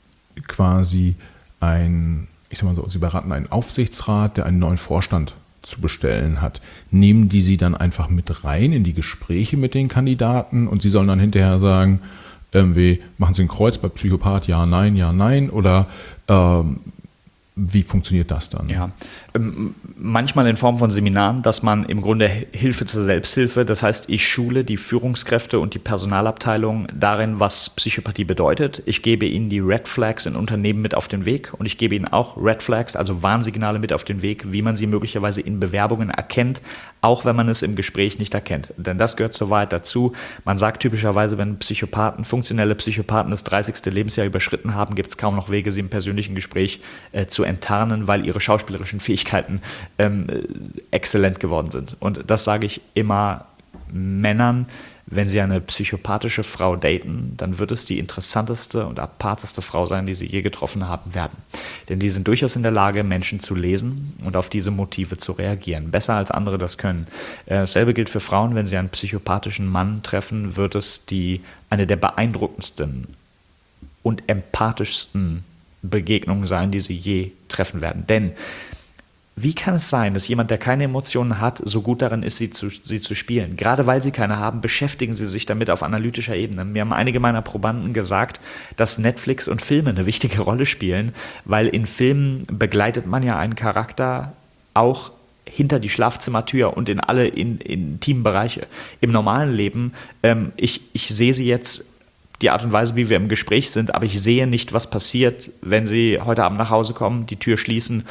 quasi ein, ich sag mal so, Sie beraten einen Aufsichtsrat, der einen neuen Vorstand zu bestellen hat, nehmen die Sie dann einfach mit rein in die Gespräche mit den Kandidaten und Sie sollen dann hinterher sagen, irgendwie, machen Sie ein Kreuz bei Psychopath, ja, nein, ja, nein, oder ähm, wie funktioniert das dann? Ja, ähm, manchmal in Form von Seminaren, dass man im Grunde Hilfe zur Selbsthilfe, das heißt, ich schule die Führungskräfte und die Personalabteilung darin, was Psychopathie bedeutet. Ich gebe ihnen die Red Flags in Unternehmen mit auf den Weg und ich gebe ihnen auch Red Flags, also Warnsignale mit auf den Weg, wie man sie möglicherweise in Bewerbungen erkennt, auch wenn man es im Gespräch nicht erkennt. Denn das gehört so weit dazu. Man sagt typischerweise, wenn Psychopathen, funktionelle Psychopathen das dreißigste Lebensjahr überschritten haben, gibt es kaum noch Wege, sie im persönlichen Gespräch äh, zu enttarnen, weil ihre schauspielerischen Fähigkeiten ähm, exzellent geworden sind. Und das sage ich immer Männern, wenn sie eine psychopathische Frau daten, dann wird es die interessanteste und aparteste Frau sein, die sie je getroffen haben werden. Denn die sind durchaus in der Lage, Menschen zu lesen und auf diese Motive zu reagieren. Besser als andere das können. Dasselbe gilt für Frauen, wenn sie einen psychopathischen Mann treffen, wird es die, eine der beeindruckendsten und empathischsten Begegnungen sein, die sie je treffen werden. Denn wie kann es sein, dass jemand, der keine Emotionen hat, so gut darin ist, sie zu, sie zu spielen? Gerade weil sie keine haben, beschäftigen sie sich damit auf analytischer Ebene. Mir haben einige meiner Probanden gesagt, dass Netflix und Filme eine wichtige Rolle spielen, weil in Filmen begleitet man ja einen Charakter auch hinter die Schlafzimmertür und in alle in, intimen Bereiche. Im normalen Leben, ähm, ich, ich sehe sie jetzt, die Art und Weise, wie wir im Gespräch sind, aber ich sehe nicht, was passiert, wenn sie heute Abend nach Hause kommen, die Tür schließen,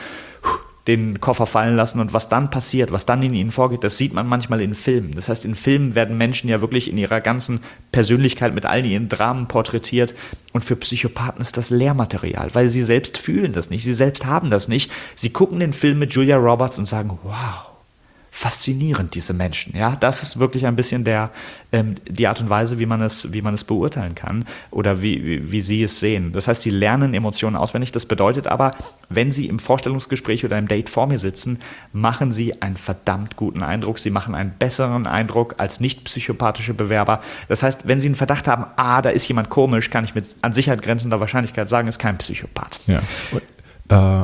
den Koffer fallen lassen und was dann passiert, was dann in ihnen vorgeht, das sieht man manchmal in Filmen. Das heißt, in Filmen werden Menschen ja wirklich in ihrer ganzen Persönlichkeit mit all ihren Dramen porträtiert und für Psychopathen ist das Lehrmaterial, weil sie selbst fühlen das nicht, sie selbst haben das nicht. Sie gucken den Film mit Julia Roberts und sagen, wow, faszinierend, diese Menschen. Ja, das ist wirklich ein bisschen der, ähm, die Art und Weise, wie man es, wie man es beurteilen kann oder wie, wie, wie sie es sehen. Das heißt, sie lernen Emotionen auswendig. Das bedeutet aber, wenn sie im Vorstellungsgespräch oder im Date vor mir sitzen, machen sie einen verdammt guten Eindruck. Sie machen einen besseren Eindruck als nicht psychopathische Bewerber. Das heißt, wenn sie einen Verdacht haben, ah, da ist jemand komisch, kann ich mit an Sicherheit grenzender Wahrscheinlichkeit sagen, ist kein Psychopath. Ja. Und, äh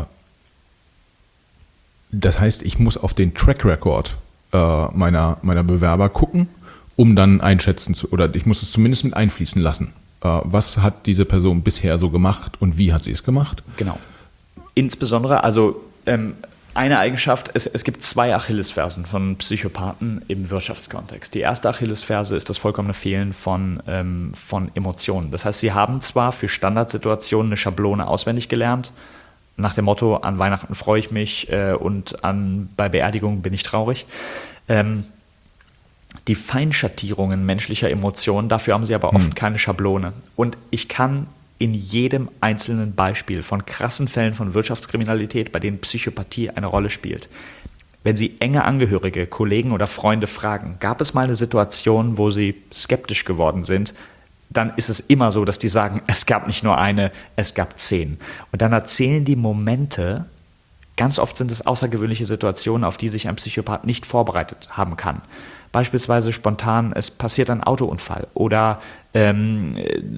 Das heißt, ich muss auf den Track Record äh, meiner, meiner Bewerber gucken, um dann einschätzen zu, oder ich muss es zumindest mit einfließen lassen. Äh, was hat diese Person bisher so gemacht und wie hat sie es gemacht? Genau. Insbesondere, also ähm, eine Eigenschaft, es, es gibt zwei Achillesfersen von Psychopathen im Wirtschaftskontext. Die erste Achillesferse ist das vollkommene Fehlen von, ähm, von Emotionen. Das heißt, sie haben zwar für Standardsituationen eine Schablone auswendig gelernt, nach dem Motto, an Weihnachten freue ich mich äh, und an, bei Beerdigungen bin ich traurig. Ähm, die Feinschattierungen menschlicher Emotionen, dafür haben sie aber oft hm. keine Schablone. Und ich kann in jedem einzelnen Beispiel von krassen Fällen von Wirtschaftskriminalität, bei denen Psychopathie eine Rolle spielt, wenn Sie enge Angehörige, Kollegen oder Freunde fragen, gab es mal eine Situation, wo Sie skeptisch geworden sind, dann ist es immer so, dass die sagen, es gab nicht nur eine, es gab zehn. Und dann erzählen die Momente, Ganz oft sind es außergewöhnliche Situationen, auf die sich ein Psychopath nicht vorbereitet haben kann. Beispielsweise spontan, es passiert ein Autounfall oder ähm,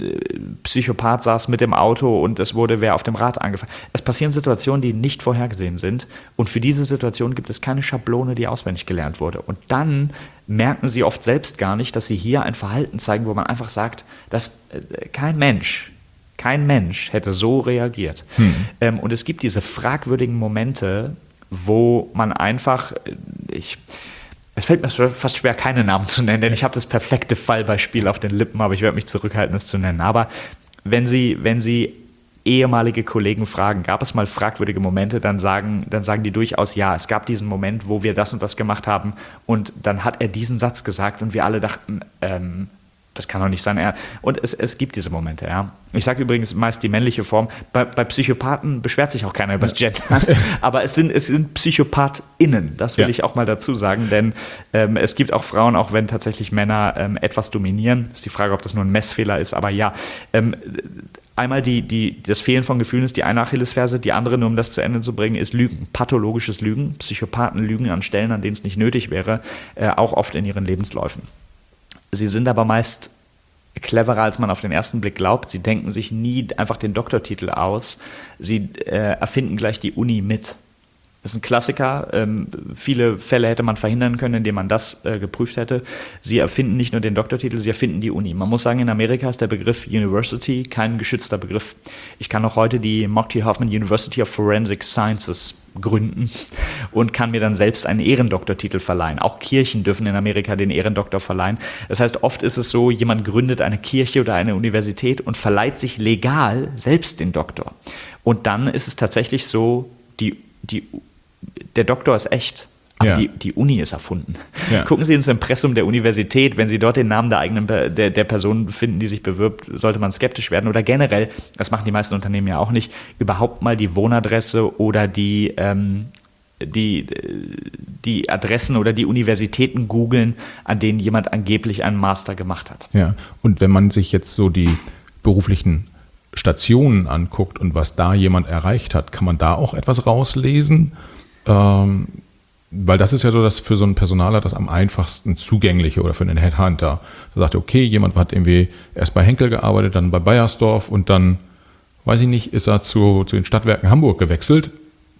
Psychopath saß mit dem Auto und es wurde wer auf dem Rad angefahren. Es passieren Situationen, die nicht vorhergesehen sind und für diese Situation gibt es keine Schablone, die auswendig gelernt wurde. Und dann merken sie oft selbst gar nicht, dass sie hier ein Verhalten zeigen, wo man einfach sagt, dass äh, kein Mensch, kein Mensch hätte so reagiert. Hm. Ähm, und es gibt diese fragwürdigen Momente, wo man einfach, ich... Es fällt mir fast schwer, keine Namen zu nennen, denn ich habe das perfekte Fallbeispiel auf den Lippen, aber ich werde mich zurückhalten, es zu nennen. Aber wenn Sie, wenn Sie ehemalige Kollegen fragen, gab es mal fragwürdige Momente, dann sagen, dann sagen die durchaus, ja, es gab diesen Moment, wo wir das und das gemacht haben und dann hat er diesen Satz gesagt und wir alle dachten, ähm, das kann doch nicht sein. Und es, es gibt diese Momente, ja. Ich sage übrigens meist die männliche Form. Bei, bei Psychopathen beschwert sich auch keiner über das Gender. Aber es sind, es sind PsychopathInnen, das will ja. ich auch mal dazu sagen. Denn ähm, es gibt auch Frauen, auch wenn tatsächlich Männer ähm, etwas dominieren. Ist die Frage, ob das nur ein Messfehler ist. Aber ja, ähm, einmal die, die, das Fehlen von Gefühlen ist die eine Achillesferse. Die andere, nur um das zu Ende zu bringen, ist Lügen. Pathologisches Lügen. Psychopathen lügen an Stellen, an denen es nicht nötig wäre. Äh, auch oft in ihren Lebensläufen. Sie sind aber meist cleverer, als man auf den ersten Blick glaubt. Sie denken sich nie einfach den Doktortitel aus. Sie äh, erfinden gleich die Uni mit. Das ist ein Klassiker. Ähm, viele Fälle hätte man verhindern können, indem man das äh, geprüft hätte. Sie erfinden nicht nur den Doktortitel, sie erfinden die Uni. Man muss sagen, in Amerika ist der Begriff University kein geschützter Begriff. Ich kann noch heute die Mott T. Hoffman University of Forensic Sciences gründen und kann mir dann selbst einen Ehrendoktortitel verleihen. Auch Kirchen dürfen in Amerika den Ehrendoktor verleihen. Das heißt, oft ist es so, jemand gründet eine Kirche oder eine Universität und verleiht sich legal selbst den Doktor. Und dann ist es tatsächlich so, die, die, der Doktor ist echt. Aber ja. die, die Uni ist erfunden. Ja. Gucken Sie ins Impressum der Universität. Wenn Sie dort den Namen der eigenen der, der Person finden, die sich bewirbt, sollte man skeptisch werden. Oder generell, das machen die meisten Unternehmen ja auch nicht, überhaupt mal die Wohnadresse oder die, ähm, die, die Adressen oder die Universitäten googeln, an denen jemand angeblich einen Master gemacht hat. Ja, und wenn man sich jetzt so die beruflichen Stationen anguckt und was da jemand erreicht hat, kann man da auch etwas rauslesen? Ähm, Weil das ist ja so, dass für so einen Personaler das am einfachsten zugängliche oder für einen Headhunter. Da sagt er, okay, jemand hat irgendwie erst bei Henkel gearbeitet, dann bei Bayersdorf und dann, weiß ich nicht, ist er zu, zu den Stadtwerken Hamburg gewechselt.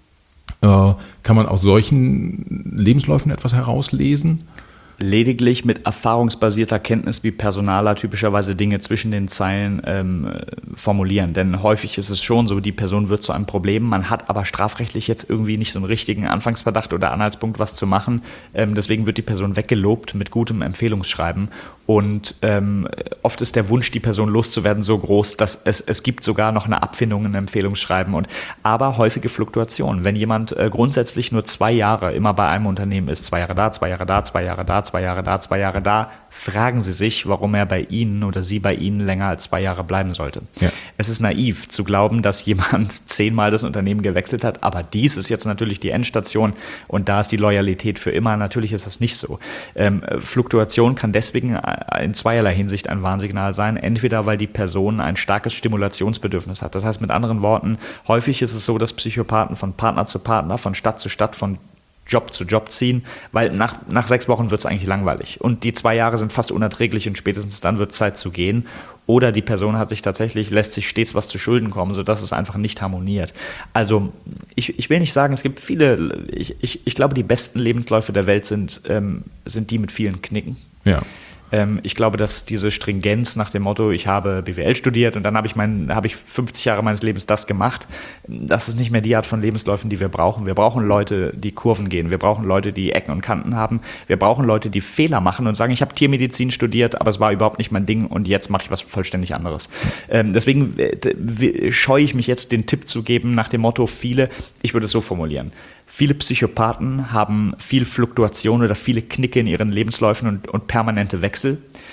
Äh, kann man aus solchen Lebensläufen etwas herauslesen? Lediglich mit erfahrungsbasierter Kenntnis wie Personaler typischerweise Dinge zwischen den Zeilen ähm, formulieren. Denn häufig ist es schon so, die Person wird zu einem Problem, man hat aber strafrechtlich jetzt irgendwie nicht so einen richtigen Anfangsverdacht oder Anhaltspunkt, was zu machen. Ähm, deswegen wird die Person weggelobt mit gutem Empfehlungsschreiben. Und ähm, oft ist der Wunsch, die Person loszuwerden, so groß, dass es, es gibt sogar noch eine Abfindung, ein Empfehlungsschreiben. Und, aber häufige Fluktuationen. Wenn jemand äh, grundsätzlich nur zwei Jahre immer bei einem Unternehmen ist, zwei Jahre da, zwei Jahre da, zwei Jahre da, zwei Jahre da, zwei Jahre da, fragen Sie sich, warum er bei Ihnen oder sie bei Ihnen länger als zwei Jahre bleiben sollte. Ja. Es ist naiv zu glauben, dass jemand zehnmal das Unternehmen gewechselt hat, aber dies ist jetzt natürlich die Endstation und da ist die Loyalität für immer. Natürlich ist das nicht so. Ähm, Fluktuation kann deswegen in zweierlei Hinsicht ein Warnsignal sein. Entweder, weil die Person ein starkes Stimulationsbedürfnis hat. Das heißt mit anderen Worten, häufig ist es so, dass Psychopathen von Partner zu Partner, von Stadt zu Stadt, von Job zu Job ziehen, weil nach, nach sechs Wochen wird es eigentlich langweilig. Und die zwei Jahre sind fast unerträglich und spätestens dann wird es Zeit zu gehen. Oder die Person hat sich tatsächlich, lässt sich stets was zu Schulden kommen, sodass es einfach nicht harmoniert. Also ich, ich will nicht sagen, es gibt viele, ich, ich, ich glaube, die besten Lebensläufe der Welt sind, ähm, sind die mit vielen Knicken. Ja. Ähm, ich glaube, dass diese Stringenz nach dem Motto, ich habe B W L studiert und dann habe ich, mein, habe ich fünfzig Jahre meines Lebens das gemacht, das ist nicht mehr die Art von Lebensläufen, die wir brauchen. Wir brauchen Leute, die Kurven gehen. Wir brauchen Leute, die Ecken und Kanten haben. Wir brauchen Leute, die Fehler machen und sagen, ich habe Tiermedizin studiert, aber es war überhaupt nicht mein Ding und jetzt mache ich was vollständig anderes. Ähm, deswegen äh, scheue ich mich jetzt, den Tipp zu geben nach dem Motto, viele, ich würde es so formulieren, viele Psychopathen haben viel Fluktuation oder viele Knicke in ihren Lebensläufen und, und permanente Wechsel.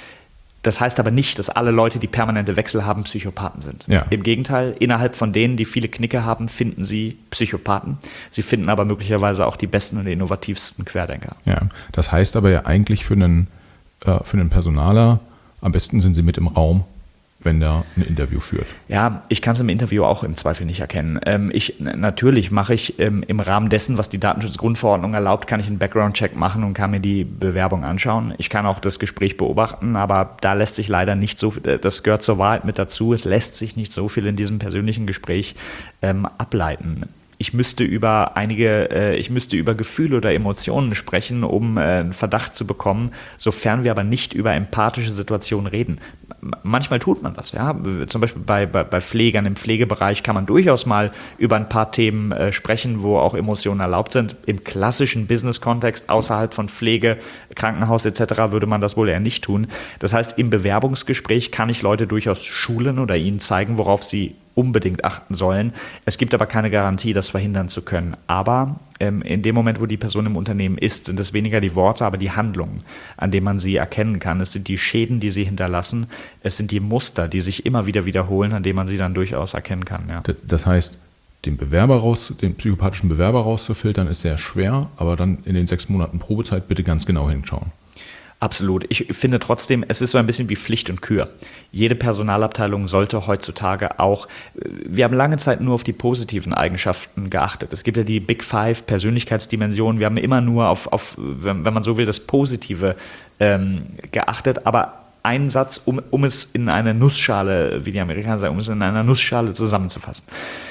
Das heißt aber nicht, dass alle Leute, die permanente Wechsel haben, Psychopathen sind. Ja. Im Gegenteil, innerhalb von denen, die viele Knicke haben, finden sie Psychopathen. Sie finden aber möglicherweise auch die besten und innovativsten Querdenker. Ja, das heißt aber ja eigentlich für einen, äh, für einen Personaler, am besten sind sie mit im Raum, wenn der ein Interview führt? Ja, ich kann es im Interview auch im Zweifel nicht erkennen. Ähm, ich, natürlich mache ich ähm, im Rahmen dessen, was die Datenschutzgrundverordnung erlaubt, kann ich einen Background-Check machen und kann mir die Bewerbung anschauen. Ich kann auch das Gespräch beobachten, aber da lässt sich leider nicht so, das gehört zur Wahrheit mit dazu, es lässt sich nicht so viel in diesem persönlichen Gespräch ähm, ableiten. Ich müsste über einige, äh, ich müsste über Gefühle oder Emotionen sprechen, um äh, einen Verdacht zu bekommen, sofern wir aber nicht über empathische Situationen reden. Manchmal tut man das, ja. Zum Beispiel bei, bei, bei Pflegern im Pflegebereich kann man durchaus mal über ein paar Themen äh, sprechen, wo auch Emotionen erlaubt sind. Im klassischen Business-Kontext außerhalb von Pflege, Krankenhaus et cetera würde man das wohl eher nicht tun. Das heißt, im Bewerbungsgespräch kann ich Leute durchaus schulen oder ihnen zeigen, worauf sie unbedingt achten sollen. Es gibt aber keine Garantie, das verhindern zu können. Aber ähm, in dem Moment, wo die Person im Unternehmen ist, sind es weniger die Worte, aber die Handlungen, an denen man sie erkennen kann. Es sind die Schäden, die sie hinterlassen. Es sind die Muster, die sich immer wieder wiederholen, an denen man sie dann durchaus erkennen kann. Ja. Das heißt, den Bewerber raus, den psychopathischen Bewerber rauszufiltern, ist sehr schwer, aber dann in den sechs Monaten Probezeit bitte ganz genau hinschauen. Absolut. Ich finde trotzdem, es ist so ein bisschen wie Pflicht und Kür. Jede Personalabteilung sollte heutzutage auch, wir haben lange Zeit nur auf die positiven Eigenschaften geachtet. Es gibt ja die Big Five Persönlichkeitsdimensionen. Wir haben immer nur auf, auf wenn man so will, das Positive ähm, geachtet. Aber ein Satz, um, um es in eine Nussschale, wie die Amerikaner sagen, um es in einer Nussschale zusammenzufassen.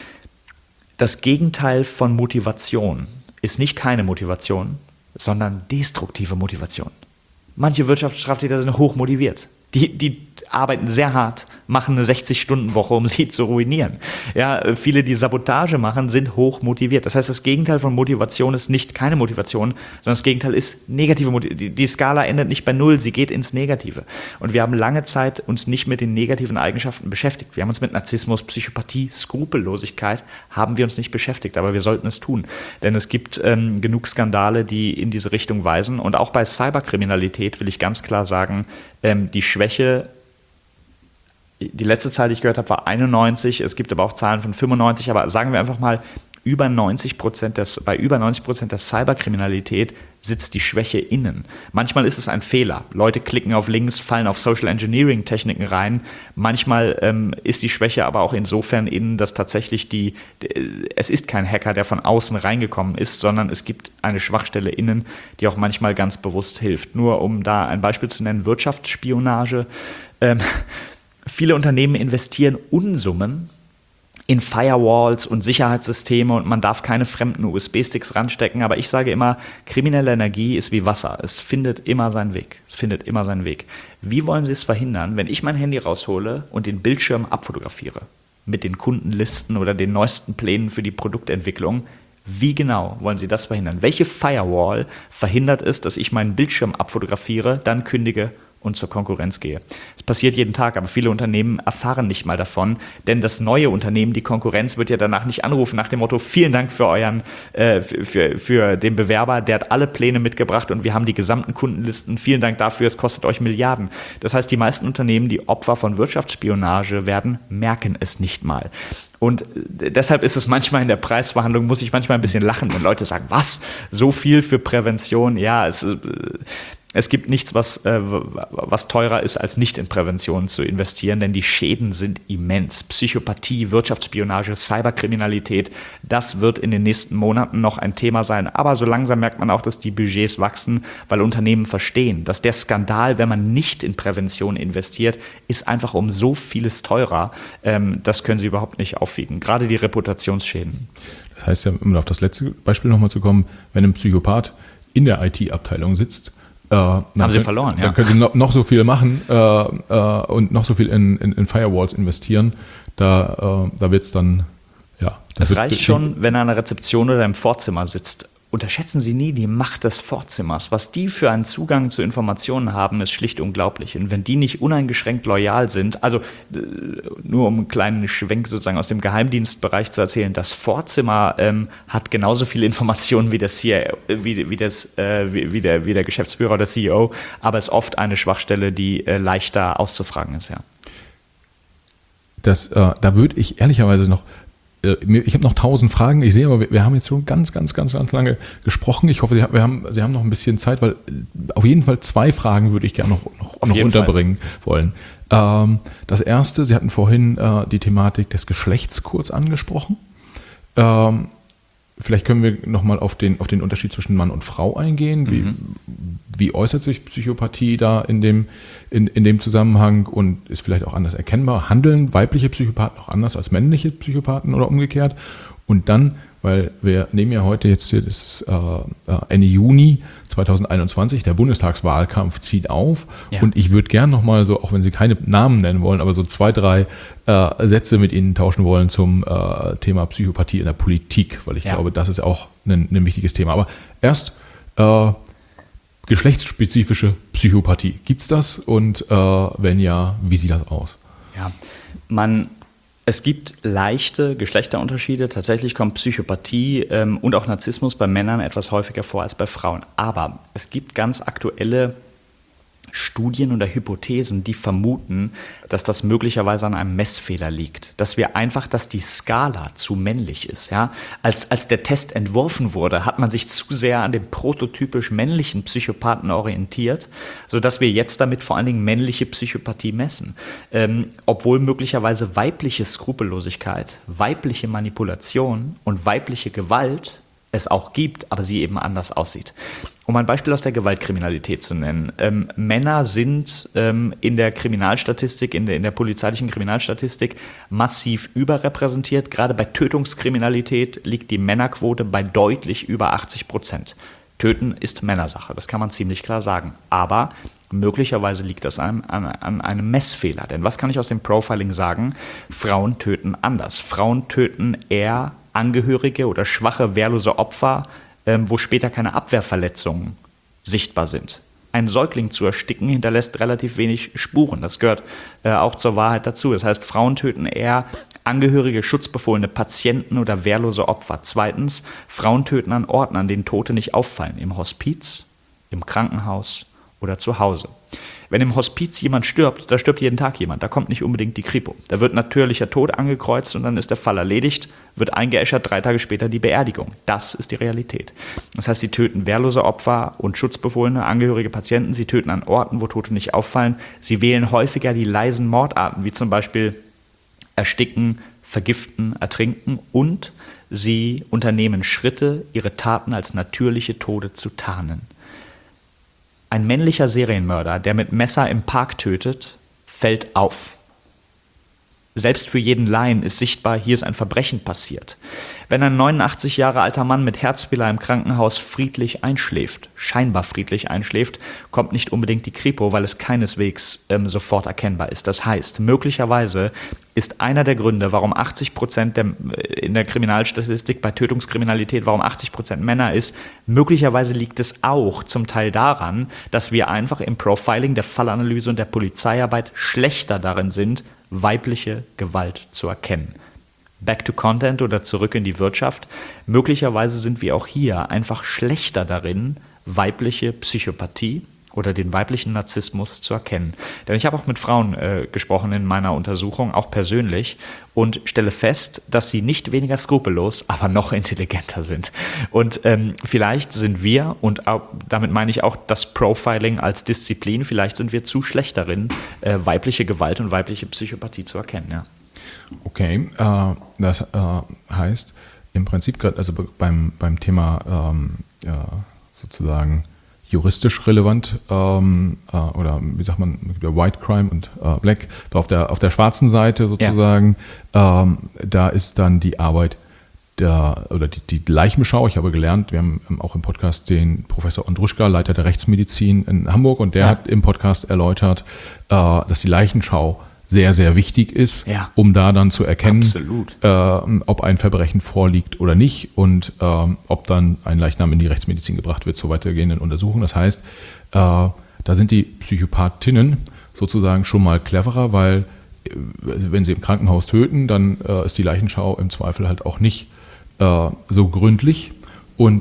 Das Gegenteil von Motivation ist nicht keine Motivation, sondern destruktive Motivation. Manche Wirtschaftsstraftäter sind hochmotiviert. Die, die arbeiten sehr hart, machen eine sechzig-Stunden-Woche, um sie zu ruinieren. Ja, viele, die Sabotage machen, sind hochmotiviert. Das heißt, das Gegenteil von Motivation ist nicht keine Motivation, sondern das Gegenteil ist negative Motivation. Die, die Skala endet nicht bei Null, sie geht ins Negative. Und wir haben lange Zeit uns nicht mit den negativen Eigenschaften beschäftigt. Wir haben uns mit Narzissmus, Psychopathie, Skrupellosigkeit haben wir uns nicht beschäftigt, aber wir sollten es tun. Denn es gibt ähm, genug Skandale, die in diese Richtung weisen. Und auch bei Cyberkriminalität will ich ganz klar sagen, ähm, die Schwäche, die letzte Zahl, die ich gehört habe, war einundneunzig. Es gibt aber auch Zahlen von fünfundneunzig. Aber sagen wir einfach mal, über neunzig Prozent des, bei über neunzig Prozent der Cyberkriminalität sitzt die Schwäche innen. Manchmal ist es ein Fehler. Leute klicken auf Links, fallen auf Social Engineering Techniken rein. Manchmal ähm, ist die Schwäche aber auch insofern innen, dass tatsächlich die, es ist kein Hacker, der von außen reingekommen ist, sondern es gibt eine Schwachstelle innen, die auch manchmal ganz bewusst hilft. Nur um da ein Beispiel zu nennen, Wirtschaftsspionage. Ähm, viele Unternehmen investieren Unsummen in Firewalls und Sicherheitssysteme und man darf keine fremden U S B-Sticks ranstecken. Aber ich sage immer, kriminelle Energie ist wie Wasser. Es findet immer seinen Weg. Es findet immer seinen Weg. Wie wollen Sie es verhindern, wenn ich mein Handy raushole und den Bildschirm abfotografiere mit den Kundenlisten oder den neuesten Plänen für die Produktentwicklung? Wie genau wollen Sie das verhindern? Welche Firewall verhindert es, dass ich meinen Bildschirm abfotografiere, dann kündige und zur Konkurrenz gehe? Es passiert jeden Tag, aber viele Unternehmen erfahren nicht mal davon, denn das neue Unternehmen, die Konkurrenz, wird ja danach nicht anrufen nach dem Motto, vielen Dank für euren, äh, für, für den Bewerber, der hat alle Pläne mitgebracht und wir haben die gesamten Kundenlisten, vielen Dank dafür, es kostet euch Milliarden. Das heißt, die meisten Unternehmen, die Opfer von Wirtschaftsspionage werden, merken es nicht mal. Und deshalb ist es manchmal in der Preisverhandlung, muss ich manchmal ein bisschen lachen, wenn Leute sagen, was, so viel für Prävention? Ja, es, es gibt nichts, was, was teurer ist, als nicht in Prävention zu investieren, denn die Schäden sind immens. Psychopathie, Wirtschaftsspionage, Cyberkriminalität, das wird in den nächsten Monaten noch ein Thema sein. Aber so langsam merkt man auch, dass die Budgets wachsen, weil Unternehmen verstehen, dass der Skandal, wenn man nicht in Prävention investiert, ist einfach um so vieles teurer. Das können sie überhaupt nicht aufwiegen, gerade die Reputationsschäden. Das heißt ja, um auf das letzte Beispiel nochmal zu kommen, wenn ein Psychopath in der I T-Abteilung sitzt, Äh, haben sie können, verloren, ja. Dann können sie noch, noch so viel machen äh, äh, und noch so viel in, in, in Firewalls investieren. Da, äh, da wird es dann, ja. Es reicht schon, wenn er an der Rezeption oder im Vorzimmer sitzt. Unterschätzen Sie nie die Macht des Vorzimmers. Was die für einen Zugang zu Informationen haben, ist schlicht unglaublich. Und wenn die nicht uneingeschränkt loyal sind, also nur um einen kleinen Schwenk sozusagen aus dem Geheimdienstbereich zu erzählen, das Vorzimmer ähm, hat genauso viele Informationen wie, das C I O, wie, wie, das, äh, wie, wie, der, wie der Geschäftsführer oder C E O, aber ist oft eine Schwachstelle, die äh, leichter auszufragen ist. Ja. Das, äh, da würde ich ehrlicherweise noch äh, ich habe noch tausend Fragen. Ich sehe aber, wir, wir haben jetzt schon ganz, ganz, ganz, ganz lange gesprochen. Ich hoffe, wir haben, Sie haben noch ein bisschen Zeit, weil auf jeden Fall zwei Fragen würde ich gerne noch, noch, noch unterbringen Fall. wollen. Ähm, das erste, Sie hatten vorhin äh, die Thematik des Geschlechts kurz angesprochen. Ähm, vielleicht können wir nochmal auf den, auf den Unterschied zwischen Mann und Frau eingehen. Wie, mhm. wie äußert sich Psychopathie da in dem, in, in dem Zusammenhang und ist vielleicht auch anders erkennbar? Handeln weibliche Psychopathen auch anders als männliche Psychopathen oder umgekehrt? Und dann, weil wir nehmen ja heute jetzt hier, das ist äh, Ende Juni zweitausendeinundzwanzig, der Bundestagswahlkampf zieht auf ja. und ich würde gern nochmal so, auch wenn Sie keine Namen nennen wollen, aber so zwei, drei äh, Sätze mit Ihnen tauschen wollen zum äh, Thema Psychopathie in der Politik, weil ich ja. glaube, das ist auch ein, ein wichtiges Thema. Aber erst äh, geschlechtsspezifische Psychopathie. Gibt es das? Und äh, wenn ja, wie sieht das aus? Ja, man... Es gibt leichte Geschlechterunterschiede. Tatsächlich kommt Psychopathie ähm, und auch Narzissmus bei Männern etwas häufiger vor als bei Frauen. Aber es gibt ganz aktuelle Studien oder Hypothesen, die vermuten, dass das möglicherweise an einem Messfehler liegt. Dass wir einfach, dass die Skala zu männlich ist. Ja? Als, als der Test entworfen wurde, hat man sich zu sehr an dem prototypisch männlichen Psychopathen orientiert, sodass wir jetzt damit vor allen Dingen männliche Psychopathie messen. Ähm, obwohl möglicherweise weibliche Skrupellosigkeit, weibliche Manipulation und weibliche Gewalt es auch gibt, aber sie eben anders aussieht. Um ein Beispiel aus der Gewaltkriminalität zu nennen. Ähm, Männer sind ähm, in der Kriminalstatistik, in der, in der polizeilichen Kriminalstatistik massiv überrepräsentiert. Gerade bei Tötungskriminalität liegt die Männerquote bei deutlich über achtzig Prozent. Töten ist Männersache, das kann man ziemlich klar sagen. Aber möglicherweise liegt das an, an, an einem Messfehler. Denn was kann ich aus dem Profiling sagen? Frauen töten anders. Frauen töten eher Angehörige oder schwache, wehrlose Opfer, ähm, wo später keine Abwehrverletzungen sichtbar sind. Ein Säugling zu ersticken hinterlässt relativ wenig Spuren. Das gehört äh, auch zur Wahrheit dazu. Das heißt, Frauen töten eher Angehörige, schutzbefohlene Patienten oder wehrlose Opfer. Zweitens, Frauen töten an Orten, an denen Tote nicht auffallen. Im Hospiz, im Krankenhaus oder zu Hause. Wenn im Hospiz jemand stirbt, da stirbt jeden Tag jemand, da kommt nicht unbedingt die Kripo. Da wird natürlicher Tod angekreuzt und dann ist der Fall erledigt, wird eingeäschert, drei Tage später die Beerdigung. Das ist die Realität. Das heißt, sie töten wehrlose Opfer und schutzbefohlene, angehörige Patienten, sie töten an Orten, wo Tote nicht auffallen. Sie wählen häufiger die leisen Mordarten, wie zum Beispiel Ersticken, Vergiften, Ertrinken und sie unternehmen Schritte, ihre Taten als natürliche Tode zu tarnen. Ein männlicher Serienmörder, der mit Messer im Park tötet, fällt auf. Selbst für jeden Laien ist sichtbar, hier ist ein Verbrechen passiert. Wenn ein neunundachtzig Jahre alter Mann mit Herzfehler im Krankenhaus friedlich einschläft, scheinbar friedlich einschläft, kommt nicht unbedingt die Kripo, weil es keineswegs ähm, sofort erkennbar ist. Das heißt, möglicherweise ist einer der Gründe, warum achtzig Prozent der, in der Kriminalstatistik bei Tötungskriminalität, warum achtzig Prozent Männer ist, möglicherweise liegt es auch zum Teil daran, dass wir einfach im Profiling, der Fallanalyse und der Polizeiarbeit schlechter darin sind, weibliche Gewalt zu erkennen. Back to Content oder zurück in die Wirtschaft. Möglicherweise sind wir auch hier einfach schlechter darin, weibliche Psychopathie oder den weiblichen Narzissmus zu erkennen. Denn ich habe auch mit Frauen äh, gesprochen in meiner Untersuchung, auch persönlich, und stelle fest, dass sie nicht weniger skrupellos, aber noch intelligenter sind. Und ähm, vielleicht sind wir, und auch, damit meine ich auch das Profiling als Disziplin, vielleicht sind wir zu schlecht darin, äh, weibliche Gewalt und weibliche Psychopathie zu erkennen. Ja. Okay, äh, das äh, heißt im Prinzip gerade, also beim, beim Thema ähm, ja, sozusagen juristisch relevant ähm, äh, oder wie sagt man, White Crime und äh, Black, auf der, auf der schwarzen Seite sozusagen, ja. ähm, da ist dann die Arbeit der, oder die, die Leichenbeschau. Ich habe gelernt, wir haben auch im Podcast den Professor Ondruschka, Leiter der Rechtsmedizin in Hamburg, und der ja. hat im Podcast erläutert, äh, dass die Leichenschau sehr, sehr wichtig ist, ja. um da dann zu erkennen, äh, ob ein Verbrechen vorliegt oder nicht und äh, ob dann ein Leichnam in die Rechtsmedizin gebracht wird zur weitergehenden Untersuchung. Das heißt, äh, da sind die Psychopathinnen sozusagen schon mal cleverer, weil äh, wenn sie im Krankenhaus töten, dann äh, ist die Leichenschau im Zweifel halt auch nicht äh, so gründlich und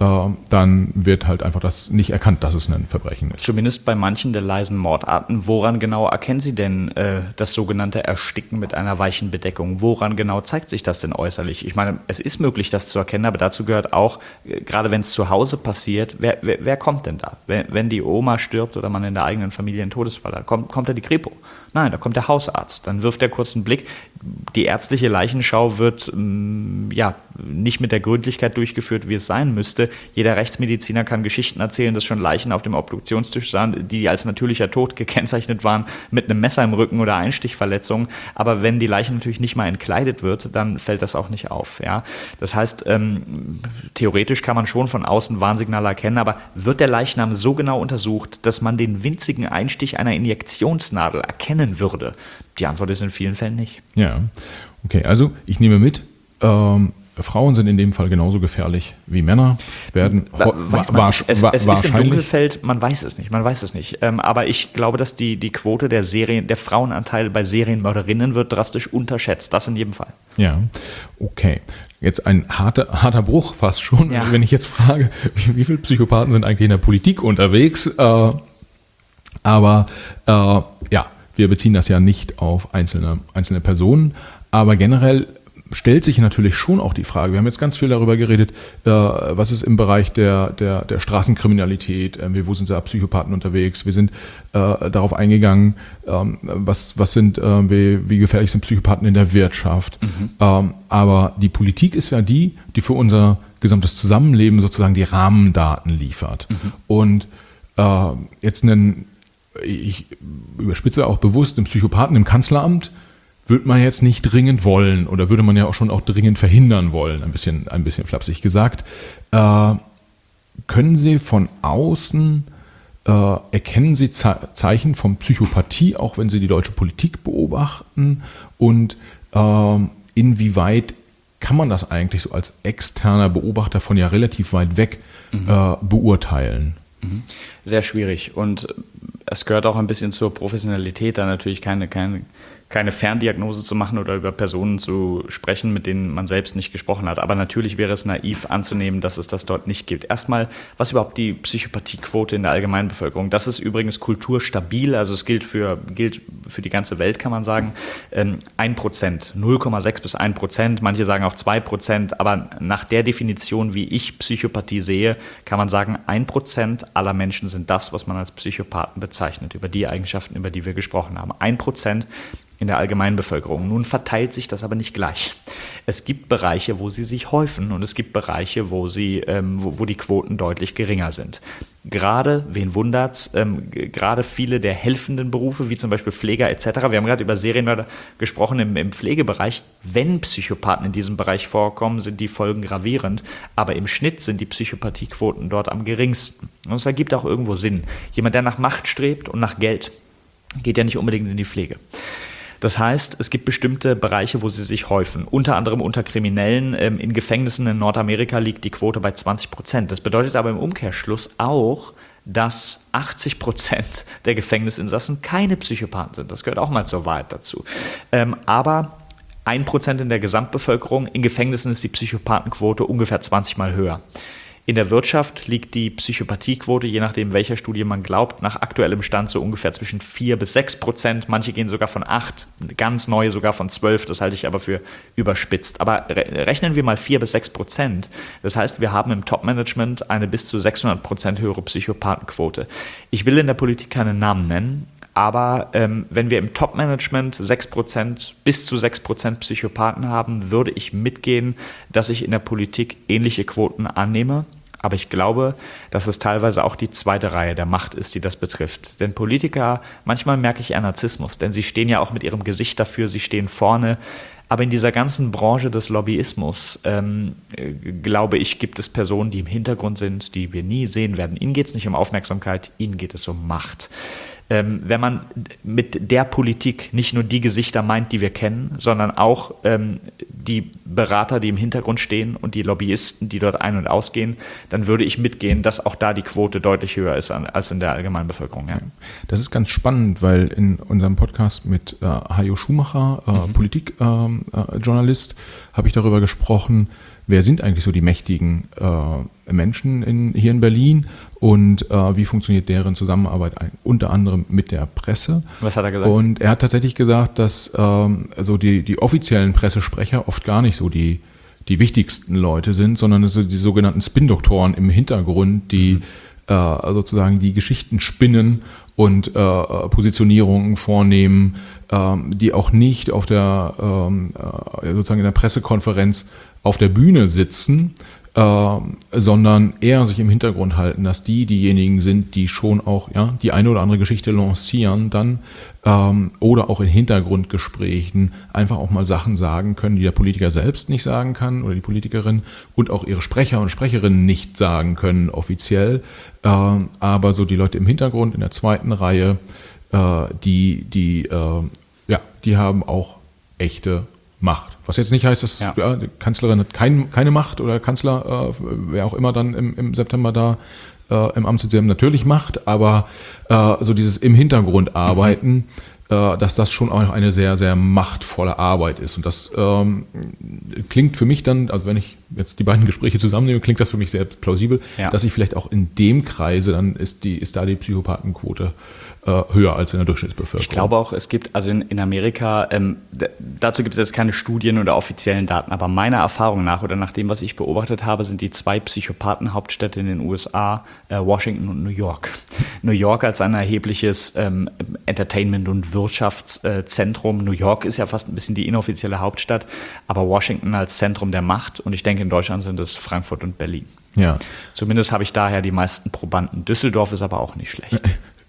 äh, dann wird halt einfach das nicht erkannt, dass es ein Verbrechen ist. Zumindest bei manchen der leisen Mordarten. Woran genau erkennen Sie denn äh, das sogenannte Ersticken mit einer weichen Bedeckung? Woran genau zeigt sich das denn äußerlich? Ich meine, es ist möglich, das zu erkennen, aber dazu gehört auch, äh, gerade wenn es zu Hause passiert, wer, wer, wer kommt denn da? Wenn, wenn die Oma stirbt oder man in der eigenen Familie einen Todesfall hat, kommt, kommt da die Kripo? Nein, da kommt der Hausarzt. Dann wirft er kurz einen Blick. Die ärztliche Leichenschau wird mh, ja nicht mit der Gründlichkeit durchgeführt, wie es sein müsste. Jeder Rechtsmediziner kann Geschichten erzählen, dass schon Leichen auf dem Obduktionstisch sahen, die als natürlicher Tod gekennzeichnet waren, mit einem Messer im Rücken oder Einstichverletzungen. Aber wenn die Leiche natürlich nicht mal entkleidet wird, dann fällt das auch nicht auf. Ja? Das heißt, ähm, theoretisch kann man schon von außen Warnsignale erkennen, aber wird der Leichnam so genau untersucht, dass man den winzigen Einstich einer Injektionsnadel erkennen würde? Die Antwort ist in vielen Fällen nicht. Ja, okay, also ich nehme mit, ähm, Frauen sind in dem Fall genauso gefährlich wie Männer, werden weiß man, es, es ist im Dunkelfeld, man weiß es nicht, man weiß es nicht. Ähm, aber ich glaube, dass die, die Quote der Serien, der Frauenanteil bei Serienmörderinnen wird drastisch unterschätzt, das in jedem Fall. Ja, okay. Jetzt ein harter, harter Bruch fast schon, ja. Wenn ich jetzt frage, wie, wie viele Psychopathen sind eigentlich in der Politik unterwegs? Äh, aber äh, ja, wir beziehen das ja nicht auf einzelne, einzelne Personen, aber generell stellt sich natürlich schon auch die Frage, wir haben jetzt ganz viel darüber geredet, äh, was ist im Bereich der, der, der Straßenkriminalität, äh, wo sind da Psychopathen unterwegs, wir sind äh, darauf eingegangen, ähm, was, was sind, äh, wie, wie gefährlich sind Psychopathen in der Wirtschaft, mhm. ähm, aber die Politik ist ja die, die für unser gesamtes Zusammenleben sozusagen die Rahmendaten liefert. Mhm. Und äh, jetzt einen, ich überspitze auch bewusst, einen Psychopathen im Kanzleramt würde man jetzt nicht dringend wollen oder würde man ja auch schon auch dringend verhindern wollen, ein bisschen, ein bisschen flapsig gesagt. Äh, können Sie von außen, äh, erkennen Sie Ze- Zeichen von Psychopathie, auch wenn Sie die deutsche Politik beobachten? Und äh, inwieweit kann man das eigentlich so als externer Beobachter von ja relativ weit weg mhm. äh, beurteilen? Sehr schwierig und es gehört auch ein bisschen zur Professionalität, da natürlich keine, keine, keine Ferndiagnose zu machen oder über Personen zu sprechen, mit denen man selbst nicht gesprochen hat. Aber natürlich wäre es naiv anzunehmen, dass es das dort nicht gibt. Erstmal, was überhaupt die Psychopathiequote in der Allgemeinbevölkerung? Das ist übrigens kulturstabil, also es gilt für, gilt für die ganze Welt, kann man sagen. ein Prozent, null Komma sechs bis ein Prozent, manche sagen auch zwei Prozent, aber nach der Definition, wie ich Psychopathie sehe, kann man sagen, ein Prozent aller Menschen sind das, was man als Psychopathen bezeichnet, über die Eigenschaften, über die wir gesprochen haben. Ein Prozent in der Allgemeinbevölkerung. Nun verteilt sich das aber nicht gleich. Es gibt Bereiche, wo sie sich häufen und es gibt Bereiche, wo, sie, ähm, wo, wo die Quoten deutlich geringer sind. Gerade, wen wundert's, ähm, gerade viele der helfenden Berufe, wie zum Beispiel Pfleger et cetera. Wir haben gerade über Serienmörder gesprochen im, im Pflegebereich. Wenn Psychopathen in diesem Bereich vorkommen, sind die Folgen gravierend. Aber im Schnitt sind die Psychopathiequoten dort am geringsten. Und es ergibt auch irgendwo Sinn. Jemand, der nach Macht strebt und nach Geld, geht ja nicht unbedingt in die Pflege. Das heißt, es gibt bestimmte Bereiche, wo sie sich häufen. Unter anderem unter Kriminellen. In Gefängnissen in Nordamerika liegt die Quote bei zwanzig Prozent. Das bedeutet aber im Umkehrschluss auch, dass achtzig Prozent der Gefängnisinsassen keine Psychopathen sind. Das gehört auch mal zur Wahrheit dazu. Aber ein Prozent in der Gesamtbevölkerung, in Gefängnissen ist die Psychopathenquote ungefähr zwanzig Mal höher. In der Wirtschaft liegt die Psychopathiequote, je nachdem welcher Studie man glaubt, nach aktuellem Stand so ungefähr zwischen vier bis sechs Prozent. Manche gehen sogar von acht, ganz neue sogar von zwölf, das halte ich aber für überspitzt. Aber rechnen wir mal vier bis sechs Prozent. Das heißt, wir haben im Top-Management eine bis zu sechshundert Prozent höhere Psychopathenquote. Ich will in der Politik keinen Namen nennen, aber ähm, wenn wir im Top-Management sechs Prozent bis zu sechs Prozent Psychopathen haben, würde ich mitgehen, dass ich in der Politik ähnliche Quoten annehme. Aber ich glaube, dass es teilweise auch die zweite Reihe der Macht ist, die das betrifft. Denn Politiker, manchmal merke ich eher Narzissmus, denn sie stehen ja auch mit ihrem Gesicht dafür, sie stehen vorne. Aber in dieser ganzen Branche des Lobbyismus, ähm, glaube ich, gibt es Personen, die im Hintergrund sind, die wir nie sehen werden. Ihnen geht es nicht um Aufmerksamkeit, ihnen geht es um Macht. Ähm, wenn man mit der Politik nicht nur die Gesichter meint, die wir kennen, sondern auch ähm, die Berater, die im Hintergrund stehen und die Lobbyisten, die dort ein- und ausgehen, dann würde ich mitgehen, dass auch da die Quote deutlich höher ist als in der allgemeinen Bevölkerung. Ja. Das ist ganz spannend, weil in unserem Podcast mit äh, Hajo Schumacher, äh, mhm. Politikjournalist, äh, äh, habe ich darüber gesprochen, wer sind eigentlich so die mächtigen äh, Menschen in, hier in Berlin und äh, wie funktioniert deren Zusammenarbeit ein, unter anderem mit der Presse. Was hat er gesagt? Und er hat tatsächlich gesagt, dass ähm, also die, die offiziellen Pressesprecher oft gar nicht so die, die wichtigsten Leute sind, sondern so die sogenannten Spin-Doktoren im Hintergrund, die mhm. äh, sozusagen die Geschichten spinnen und äh, Positionierungen vornehmen, ähm, die auch nicht auf der ähm, äh, sozusagen in der Pressekonferenz auf der Bühne sitzen, äh, sondern eher sich im Hintergrund halten, dass die diejenigen sind, die schon auch ja die eine oder andere Geschichte lancieren dann ähm, oder auch in Hintergrundgesprächen einfach auch mal Sachen sagen können, die der Politiker selbst nicht sagen kann oder die Politikerin und auch ihre Sprecher und Sprecherinnen nicht sagen können offiziell, äh, aber so die Leute im Hintergrund in der zweiten Reihe, äh, die die äh, ja die haben auch echte Macht. Was jetzt nicht heißt, dass ja. Ja, die Kanzlerin hat kein, keine Macht oder Kanzler, äh, wer auch immer dann im, im September da äh, im Amt sitzt, natürlich Macht, aber äh, so dieses im Hintergrund arbeiten, mhm. äh, dass das schon auch eine sehr, sehr machtvolle Arbeit ist. Und das ähm, klingt für mich dann, also wenn ich jetzt die beiden Gespräche zusammennehme, klingt das für mich sehr plausibel, ja. dass ich vielleicht auch in dem Kreise, dann ist, die, ist da die Psychopathenquote höher als in der Durchschnittsbevölkerung. Ich glaube auch, es gibt, also in, in Amerika, ähm, d- dazu gibt es jetzt keine Studien oder offiziellen Daten, aber meiner Erfahrung nach oder nach dem, was ich beobachtet habe, sind die zwei Psychopathenhauptstädte in den U S A äh, Washington und New York. New York als ein erhebliches ähm, Entertainment- und Wirtschaftszentrum. New York ist ja fast ein bisschen die inoffizielle Hauptstadt, aber Washington als Zentrum der Macht und ich denke, in Deutschland sind es Frankfurt und Berlin. Ja. Zumindest habe ich daher die meisten Probanden. Düsseldorf ist aber auch nicht schlecht.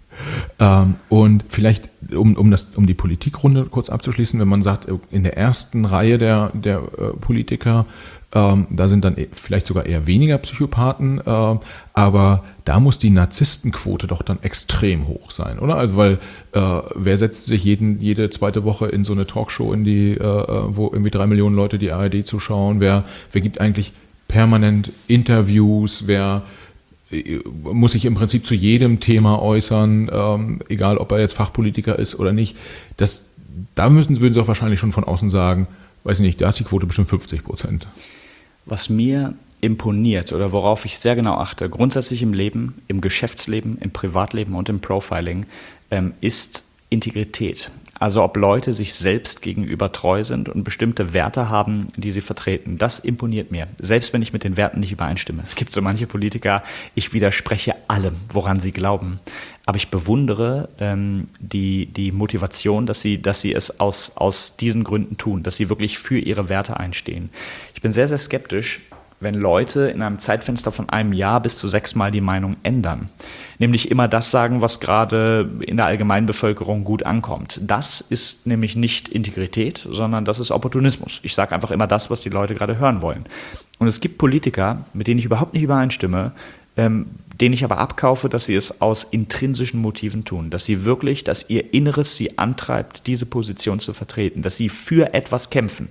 Ähm, und vielleicht, um, um, das, um die Politikrunde kurz abzuschließen, wenn man sagt, in der ersten Reihe der, der äh, Politiker, ähm, da sind dann vielleicht sogar eher weniger Psychopathen, äh, aber da muss die Narzisstenquote doch dann extrem hoch sein, oder? Also weil äh, wer setzt sich jeden, jede zweite Woche in so eine Talkshow, in die, äh, wo irgendwie drei Millionen Leute die A R D zuschauen, wer, wer gibt eigentlich permanent Interviews, wer muss sich im Prinzip zu jedem Thema äußern, ähm, egal ob er jetzt Fachpolitiker ist oder nicht. Das, da müssen, würden Sie auch wahrscheinlich schon von außen sagen, weiß ich nicht, da ist die Quote bestimmt fünfzig Prozent. Was mir imponiert oder worauf ich sehr genau achte, grundsätzlich im Leben, im Geschäftsleben, im Privatleben und im Profiling, ähm, ist Integrität. Also ob Leute sich selbst gegenüber treu sind und bestimmte Werte haben, die sie vertreten. Das imponiert mir, selbst wenn ich mit den Werten nicht übereinstimme. Es gibt so manche Politiker, ich widerspreche allem, woran sie glauben. Aber ich bewundere ähm, die, die Motivation, dass sie, dass sie es aus, aus diesen Gründen tun, dass sie wirklich für ihre Werte einstehen. Ich bin sehr, sehr skeptisch, wenn Leute in einem Zeitfenster von einem Jahr bis zu sechsmal die Meinung ändern. Nämlich immer das sagen, was gerade in der Allgemeinbevölkerung gut ankommt. Das ist nämlich nicht Integrität, sondern das ist Opportunismus. Ich sage einfach immer das, was die Leute gerade hören wollen. Und es gibt Politiker, mit denen ich überhaupt nicht übereinstimme, ähm, denen ich aber abkaufe, dass sie es aus intrinsischen Motiven tun. Dass sie wirklich, dass ihr Inneres sie antreibt, diese Position zu vertreten. Dass sie für etwas kämpfen,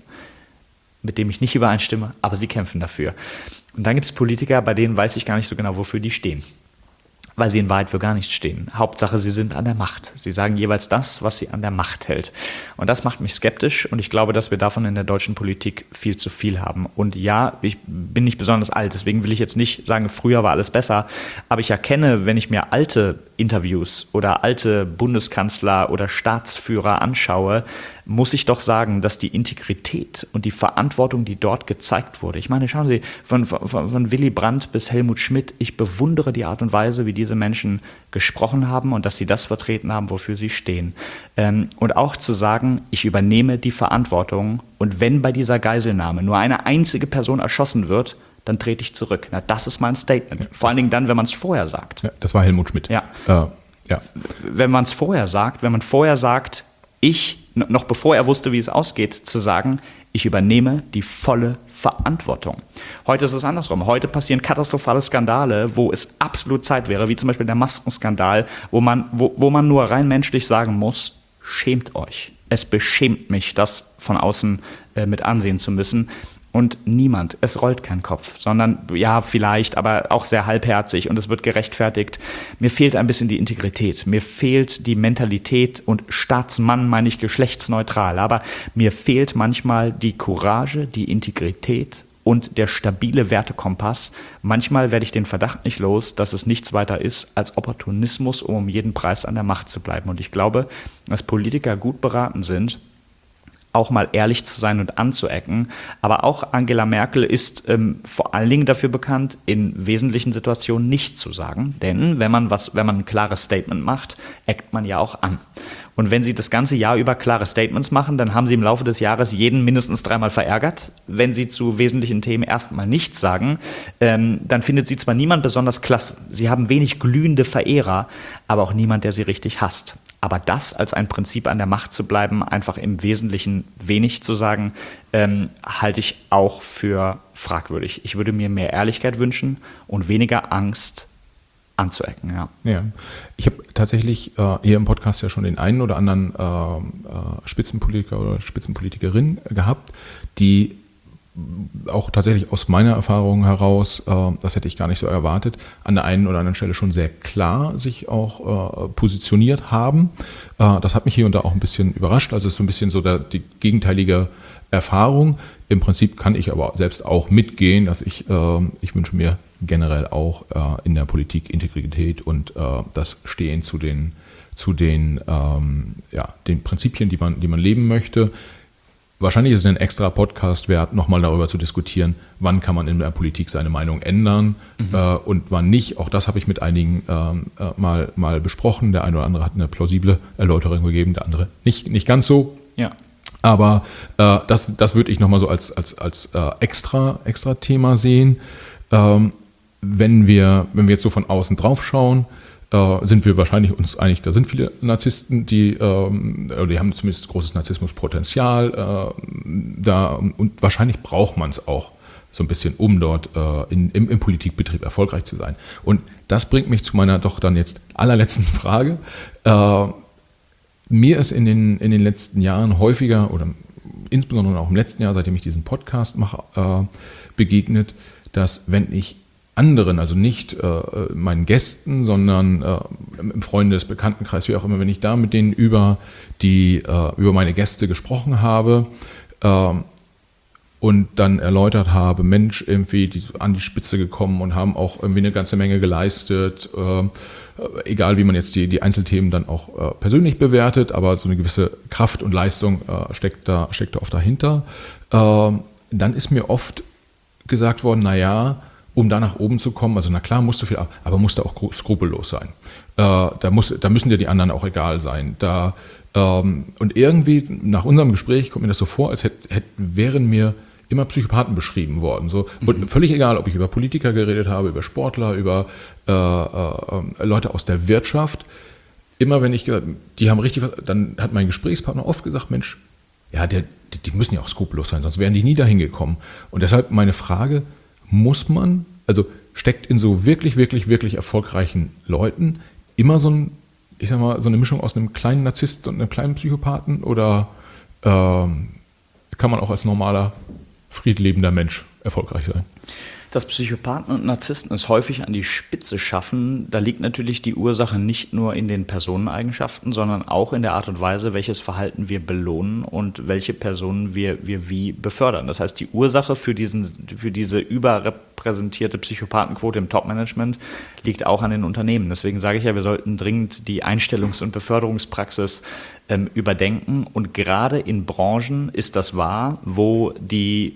mit dem ich nicht übereinstimme, aber sie kämpfen dafür. Und dann gibt es Politiker, bei denen weiß ich gar nicht so genau, wofür die stehen. Weil sie in Wahrheit für gar nichts stehen. Hauptsache, sie sind an der Macht. Sie sagen jeweils das, was sie an der Macht hält. Und das macht mich skeptisch und ich glaube, dass wir davon in der deutschen Politik viel zu viel haben. Und ja, ich bin nicht besonders alt, deswegen will ich jetzt nicht sagen, früher war alles besser. Aber ich erkenne, wenn ich mir alte Interviews oder alte Bundeskanzler oder Staatsführer anschaue, muss ich doch sagen, dass die Integrität und die Verantwortung, die dort gezeigt wurde, ich meine, schauen Sie, von, von, von Willy Brandt bis Helmut Schmidt, ich bewundere die Art und Weise, wie diese Menschen gesprochen haben und dass sie das vertreten haben, wofür sie stehen. Ähm, und auch zu sagen, ich übernehme die Verantwortung und wenn bei dieser Geiselnahme nur eine einzige Person erschossen wird, dann trete ich zurück. Na, das ist mein Statement. Ja, vor allen Dingen dann, wenn man es vorher sagt. Ja, das war Helmut Schmidt. Ja. Äh, ja. Wenn man es vorher sagt, wenn man vorher sagt, ich, noch bevor er wusste, wie es ausgeht, zu sagen, ich übernehme die volle Verantwortung. Heute ist es andersrum. Heute passieren katastrophale Skandale, wo es absolut Zeit wäre, wie zum Beispiel der Maskenskandal, wo man, wo, wo man nur rein menschlich sagen muss, schämt euch. Es beschämt mich, das von außen äh, mit ansehen zu müssen. Und niemand, es rollt kein Kopf, sondern ja, vielleicht, aber auch sehr halbherzig und es wird gerechtfertigt. Mir fehlt ein bisschen die Integrität, mir fehlt die Mentalität und Staatsmann meine ich geschlechtsneutral, aber mir fehlt manchmal die Courage, die Integrität und der stabile Wertekompass. Manchmal werde ich den Verdacht nicht los, dass es nichts weiter ist als Opportunismus, um um jeden Preis an der Macht zu bleiben. Und ich glaube, dass Politiker gut beraten sind, auch mal ehrlich zu sein und anzuecken. Aber auch Angela Merkel ist ähm, vor allen Dingen dafür bekannt, in wesentlichen Situationen nicht zu sagen. Denn wenn man was, wenn man ein klares Statement macht, eckt man ja auch an. Und wenn Sie das ganze Jahr über klare Statements machen, dann haben Sie im Laufe des Jahres jeden mindestens dreimal verärgert. Wenn Sie zu wesentlichen Themen erstmal nichts sagen, ähm, dann findet Sie zwar niemand besonders klasse. Sie haben wenig glühende Verehrer, aber auch niemand, der Sie richtig hasst. Aber das als ein Prinzip an der Macht zu bleiben, einfach im Wesentlichen wenig zu sagen, ähm, halte ich auch für fragwürdig. Ich würde mir mehr Ehrlichkeit wünschen und weniger Angst anzuecken. Ja, ja. Ich habe tatsächlich äh, hier im Podcast ja schon den einen oder anderen äh, äh, Spitzenpolitiker oder Spitzenpolitikerin gehabt, die auch tatsächlich aus meiner Erfahrung heraus, äh, das hätte ich gar nicht so erwartet, an der einen oder anderen Stelle schon sehr klar sich auch äh, positioniert haben. Äh, das hat mich hier und da auch ein bisschen überrascht. Also es ist so ein bisschen so der, die gegenteilige Erfahrung. Im Prinzip kann ich aber selbst auch mitgehen, dass ich, äh, ich wünsche mir generell auch äh, in der Politik Integrität und äh, das Stehen zu den, zu den, ähm, ja, den Prinzipien, die man, die man leben möchte. Wahrscheinlich ist es ein extra Podcast wert, nochmal darüber zu diskutieren, wann kann man in der Politik seine Meinung ändern mhm. äh, und wann nicht. Auch das habe ich mit einigen ähm, äh, mal, mal besprochen. Der eine oder andere hat eine plausible Erläuterung gegeben, der andere nicht, nicht ganz so. Ja. Aber äh, das, das würde ich nochmal so als, als, als äh, extra, extra Thema sehen. Ähm, wenn wir, wenn wir jetzt so von außen drauf schauen, äh, sind wir wahrscheinlich uns einig, da sind viele Narzissten, die, ähm, die haben zumindest großes Narzissmuspotenzial äh, da und wahrscheinlich braucht man es auch so ein bisschen, um dort äh, in, im, im Politikbetrieb erfolgreich zu sein. Und das bringt mich zu meiner doch dann jetzt allerletzten Frage. Äh, mir ist in den, in den letzten Jahren häufiger oder insbesondere auch im letzten Jahr, seitdem ich diesen Podcast mache, äh, begegnet, dass wenn ich anderen, also nicht äh, meinen Gästen, sondern äh, im Freundes-, Bekanntenkreis, wie auch immer, wenn ich da mit denen über, die, äh, über meine Gäste gesprochen habe äh, und dann erläutert habe, Mensch, irgendwie die sind an die Spitze gekommen und haben auch irgendwie eine ganze Menge geleistet, äh, egal wie man jetzt die, die Einzelthemen dann auch äh, persönlich bewertet, aber so eine gewisse Kraft und Leistung äh, steckt, da, steckt da oft dahinter. Äh, dann ist mir oft gesagt worden, naja, um da nach oben zu kommen, also na klar, musst du viel, aber musst du auch skrupellos sein. Äh, da, muss, da müssen dir die anderen auch egal sein. Da, ähm, und irgendwie nach unserem Gespräch kommt mir das so vor, als hätt, hätt, wären mir immer Psychopathen beschrieben worden. So. Und mhm. völlig egal, ob ich über Politiker geredet habe, über Sportler, über äh, äh, Leute aus der Wirtschaft. Immer wenn ich gehört, die haben richtig, dann hat mein Gesprächspartner oft gesagt, Mensch, ja, der, die, die müssen ja auch skrupellos sein, sonst wären die nie dahin gekommen. Und deshalb meine Frage, muss man, also steckt in so wirklich, wirklich, wirklich erfolgreichen Leuten immer so ein, ich sag mal, so eine Mischung aus einem kleinen Narzisst und einem kleinen Psychopathen oder ähm, kann man auch als normaler, friedlebender Mensch erfolgreich sein? Dass Psychopathen und Narzissten es häufig an die Spitze schaffen, da liegt natürlich die Ursache nicht nur in den Personeneigenschaften, sondern auch in der Art und Weise, welches Verhalten wir belohnen und welche Personen wir, wir wie befördern. Das heißt, die Ursache für, diesen, für diese überrepräsentierte Psychopathenquote im Top-Management liegt auch an den Unternehmen. Deswegen sage ich ja, wir sollten dringend die Einstellungs- und Beförderungspraxis ähm, überdenken. Und gerade in Branchen ist das wahr, wo die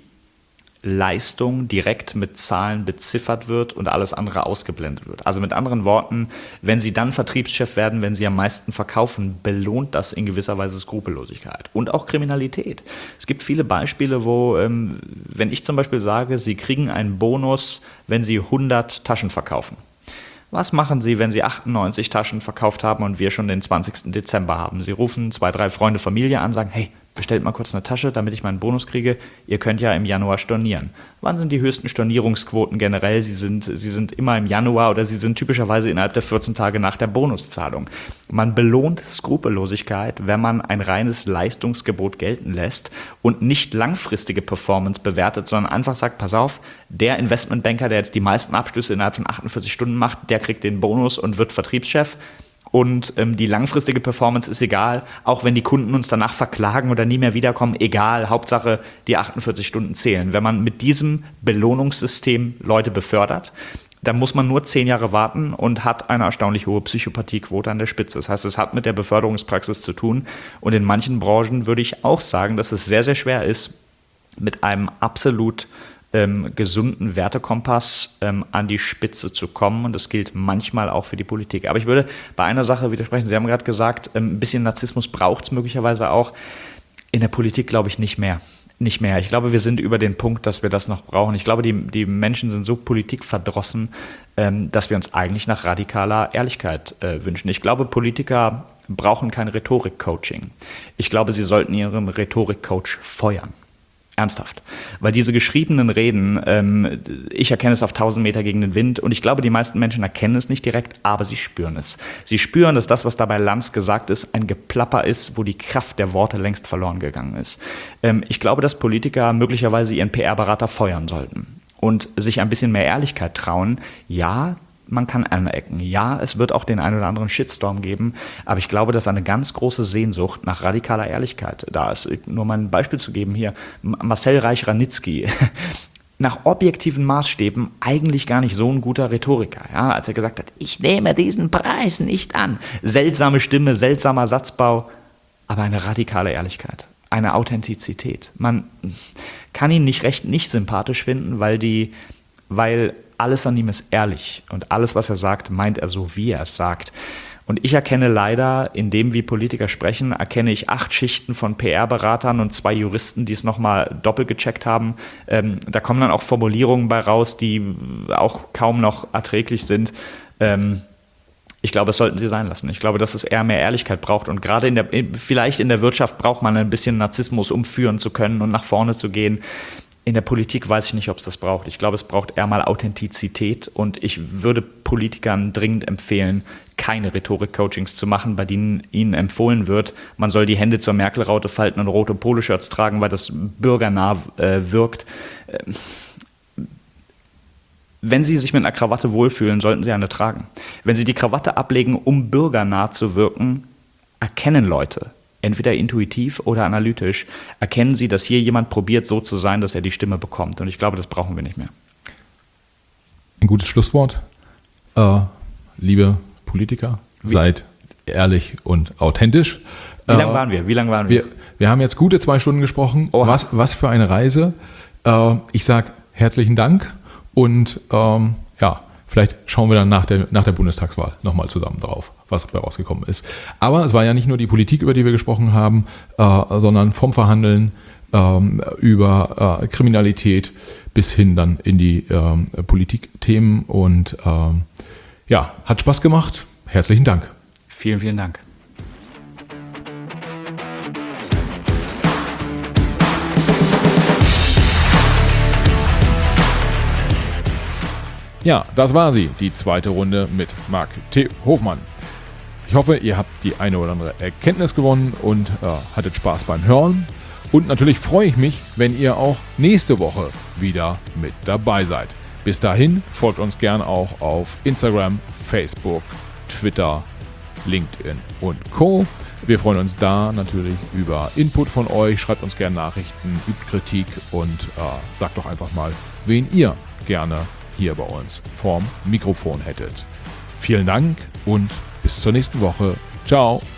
Leistung direkt mit Zahlen beziffert wird und alles andere ausgeblendet wird. Also mit anderen Worten, wenn Sie dann Vertriebschef werden, wenn Sie am meisten verkaufen, belohnt das in gewisser Weise Skrupellosigkeit und auch Kriminalität. Es gibt viele Beispiele, wo, ähm, wenn ich zum Beispiel sage, Sie kriegen einen Bonus, wenn Sie hundert Taschen verkaufen. Was machen Sie, wenn Sie achtundneunzig Taschen verkauft haben und wir schon den zwanzigsten Dezember haben? Sie rufen zwei, drei Freunde, Familie an, sagen, hey, bestellt mal kurz eine Tasche, damit ich meinen Bonus kriege. Ihr könnt ja im Januar stornieren. Wann sind die höchsten Stornierungsquoten generell? Sie sind, sie sind immer im Januar oder sie sind typischerweise innerhalb der vierzehn Tage nach der Bonuszahlung. Man belohnt Skrupellosigkeit, wenn man ein reines Leistungsgebot gelten lässt und nicht langfristige Performance bewertet, sondern einfach sagt, pass auf, der Investmentbanker, der jetzt die meisten Abschlüsse innerhalb von achtundvierzig Stunden macht, der kriegt den Bonus und wird Vertriebschef. Und ähm, die langfristige Performance ist egal, auch wenn die Kunden uns danach verklagen oder nie mehr wiederkommen, egal, Hauptsache die achtundvierzig Stunden zählen. Wenn man mit diesem Belohnungssystem Leute befördert, dann muss man nur zehn Jahre warten und hat eine erstaunlich hohe Psychopathiequote an der Spitze. Das heißt, es hat mit der Beförderungspraxis zu tun. Und in manchen Branchen würde ich auch sagen, dass es sehr, sehr schwer ist, mit einem absolut ähm, gesunden Wertekompass ähm, an die Spitze zu kommen. Und das gilt manchmal auch für die Politik. Aber ich würde bei einer Sache widersprechen. Sie haben gerade gesagt, ähm, ein bisschen Narzissmus braucht es möglicherweise auch. In der Politik glaube ich nicht mehr. Nicht mehr. Ich glaube, wir sind über den Punkt, dass wir das noch brauchen. Ich glaube, die, die Menschen sind so politikverdrossen, ähm, dass wir uns eigentlich nach radikaler Ehrlichkeit äh, wünschen. Ich glaube, Politiker brauchen kein Rhetorik-Coaching. Ich glaube, sie sollten ihren Rhetorik-Coach feuern. Ernsthaft. Weil diese geschriebenen Reden, ähm, ich erkenne es auf tausend Meter gegen den Wind und ich glaube, die meisten Menschen erkennen es nicht direkt, aber sie spüren es. Sie spüren, dass das, was da bei Lanz gesagt ist, ein Geplapper ist, wo die Kraft der Worte längst verloren gegangen ist. Ähm, ich glaube, dass Politiker möglicherweise ihren P R-Berater feuern sollten und sich ein bisschen mehr Ehrlichkeit trauen. Ja, man kann anecken. Ja, es wird auch den einen oder anderen Shitstorm geben, aber ich glaube, dass eine ganz große Sehnsucht nach radikaler Ehrlichkeit da ist. Nur mal ein Beispiel zu geben hier, Marcel Reich-Ranitzky, nach objektiven Maßstäben eigentlich gar nicht so ein guter Rhetoriker, ja, als er gesagt hat, ich nehme diesen Preis nicht an. Seltsame Stimme, seltsamer Satzbau, aber eine radikale Ehrlichkeit, eine Authentizität. Man kann ihn nicht recht nicht sympathisch finden, weil die, weil alles an ihm ist ehrlich und alles, was er sagt, meint er so, wie er es sagt. Und ich erkenne leider, in dem, wie Politiker sprechen, erkenne ich acht Schichten von P R-Beratern und zwei Juristen, die es nochmal doppelt gecheckt haben. Ähm, da kommen dann auch Formulierungen bei raus, die auch kaum noch erträglich sind. Ähm, ich glaube, es sollten sie sein lassen. Ich glaube, dass es eher mehr Ehrlichkeit braucht. Und gerade in der, vielleicht in der Wirtschaft braucht man ein bisschen Narzissmus, um führen zu können und nach vorne zu gehen. In der Politik weiß ich nicht, ob es das braucht. Ich glaube, es braucht eher mal Authentizität und ich würde Politikern dringend empfehlen, keine Rhetorik-Coachings zu machen, bei denen ihnen empfohlen wird, man soll die Hände zur Merkel-Raute falten und rote Poloshirts tragen, weil das bürgernah äh, wirkt. Äh, wenn Sie sich mit einer Krawatte wohlfühlen, sollten Sie eine tragen. Wenn Sie die Krawatte ablegen, um bürgernah zu wirken, erkennen Leute, entweder intuitiv oder analytisch, erkennen sie, dass hier jemand probiert, so zu sein, dass er die Stimme bekommt. Und ich glaube, das brauchen wir nicht mehr. Ein gutes Schlusswort. Äh, liebe Politiker, Wie? seid ehrlich und authentisch. Wie äh, lange waren wir? Wie lange waren wir? wir? Wir haben jetzt gute zwei Stunden gesprochen. Was, was für eine Reise. Äh, ich sage herzlichen Dank und ähm, ja, vielleicht schauen wir dann nach der, nach der Bundestagswahl nochmal zusammen drauf, was dabei rausgekommen ist. Aber es war ja nicht nur die Politik, über die wir gesprochen haben, äh, sondern vom Verhandeln ähm, über äh, Kriminalität bis hin dann in die ähm, Politikthemen. Und ähm, ja, hat Spaß gemacht. Herzlichen Dank. Vielen, vielen Dank. Ja, das war sie, die zweite Runde mit Marc T. Hofmann. Ich hoffe, ihr habt die eine oder andere Erkenntnis gewonnen und äh, hattet Spaß beim Hören. Und natürlich freue ich mich, wenn ihr auch nächste Woche wieder mit dabei seid. Bis dahin folgt uns gern auch auf Instagram, Facebook, Twitter, LinkedIn und Co. Wir freuen uns da natürlich über Input von euch. Schreibt uns gerne Nachrichten, übt Kritik und äh, sagt doch einfach mal, wen ihr gerne hier bei uns vorm Mikrofon hättet. Vielen Dank und bis zur nächsten Woche. Ciao.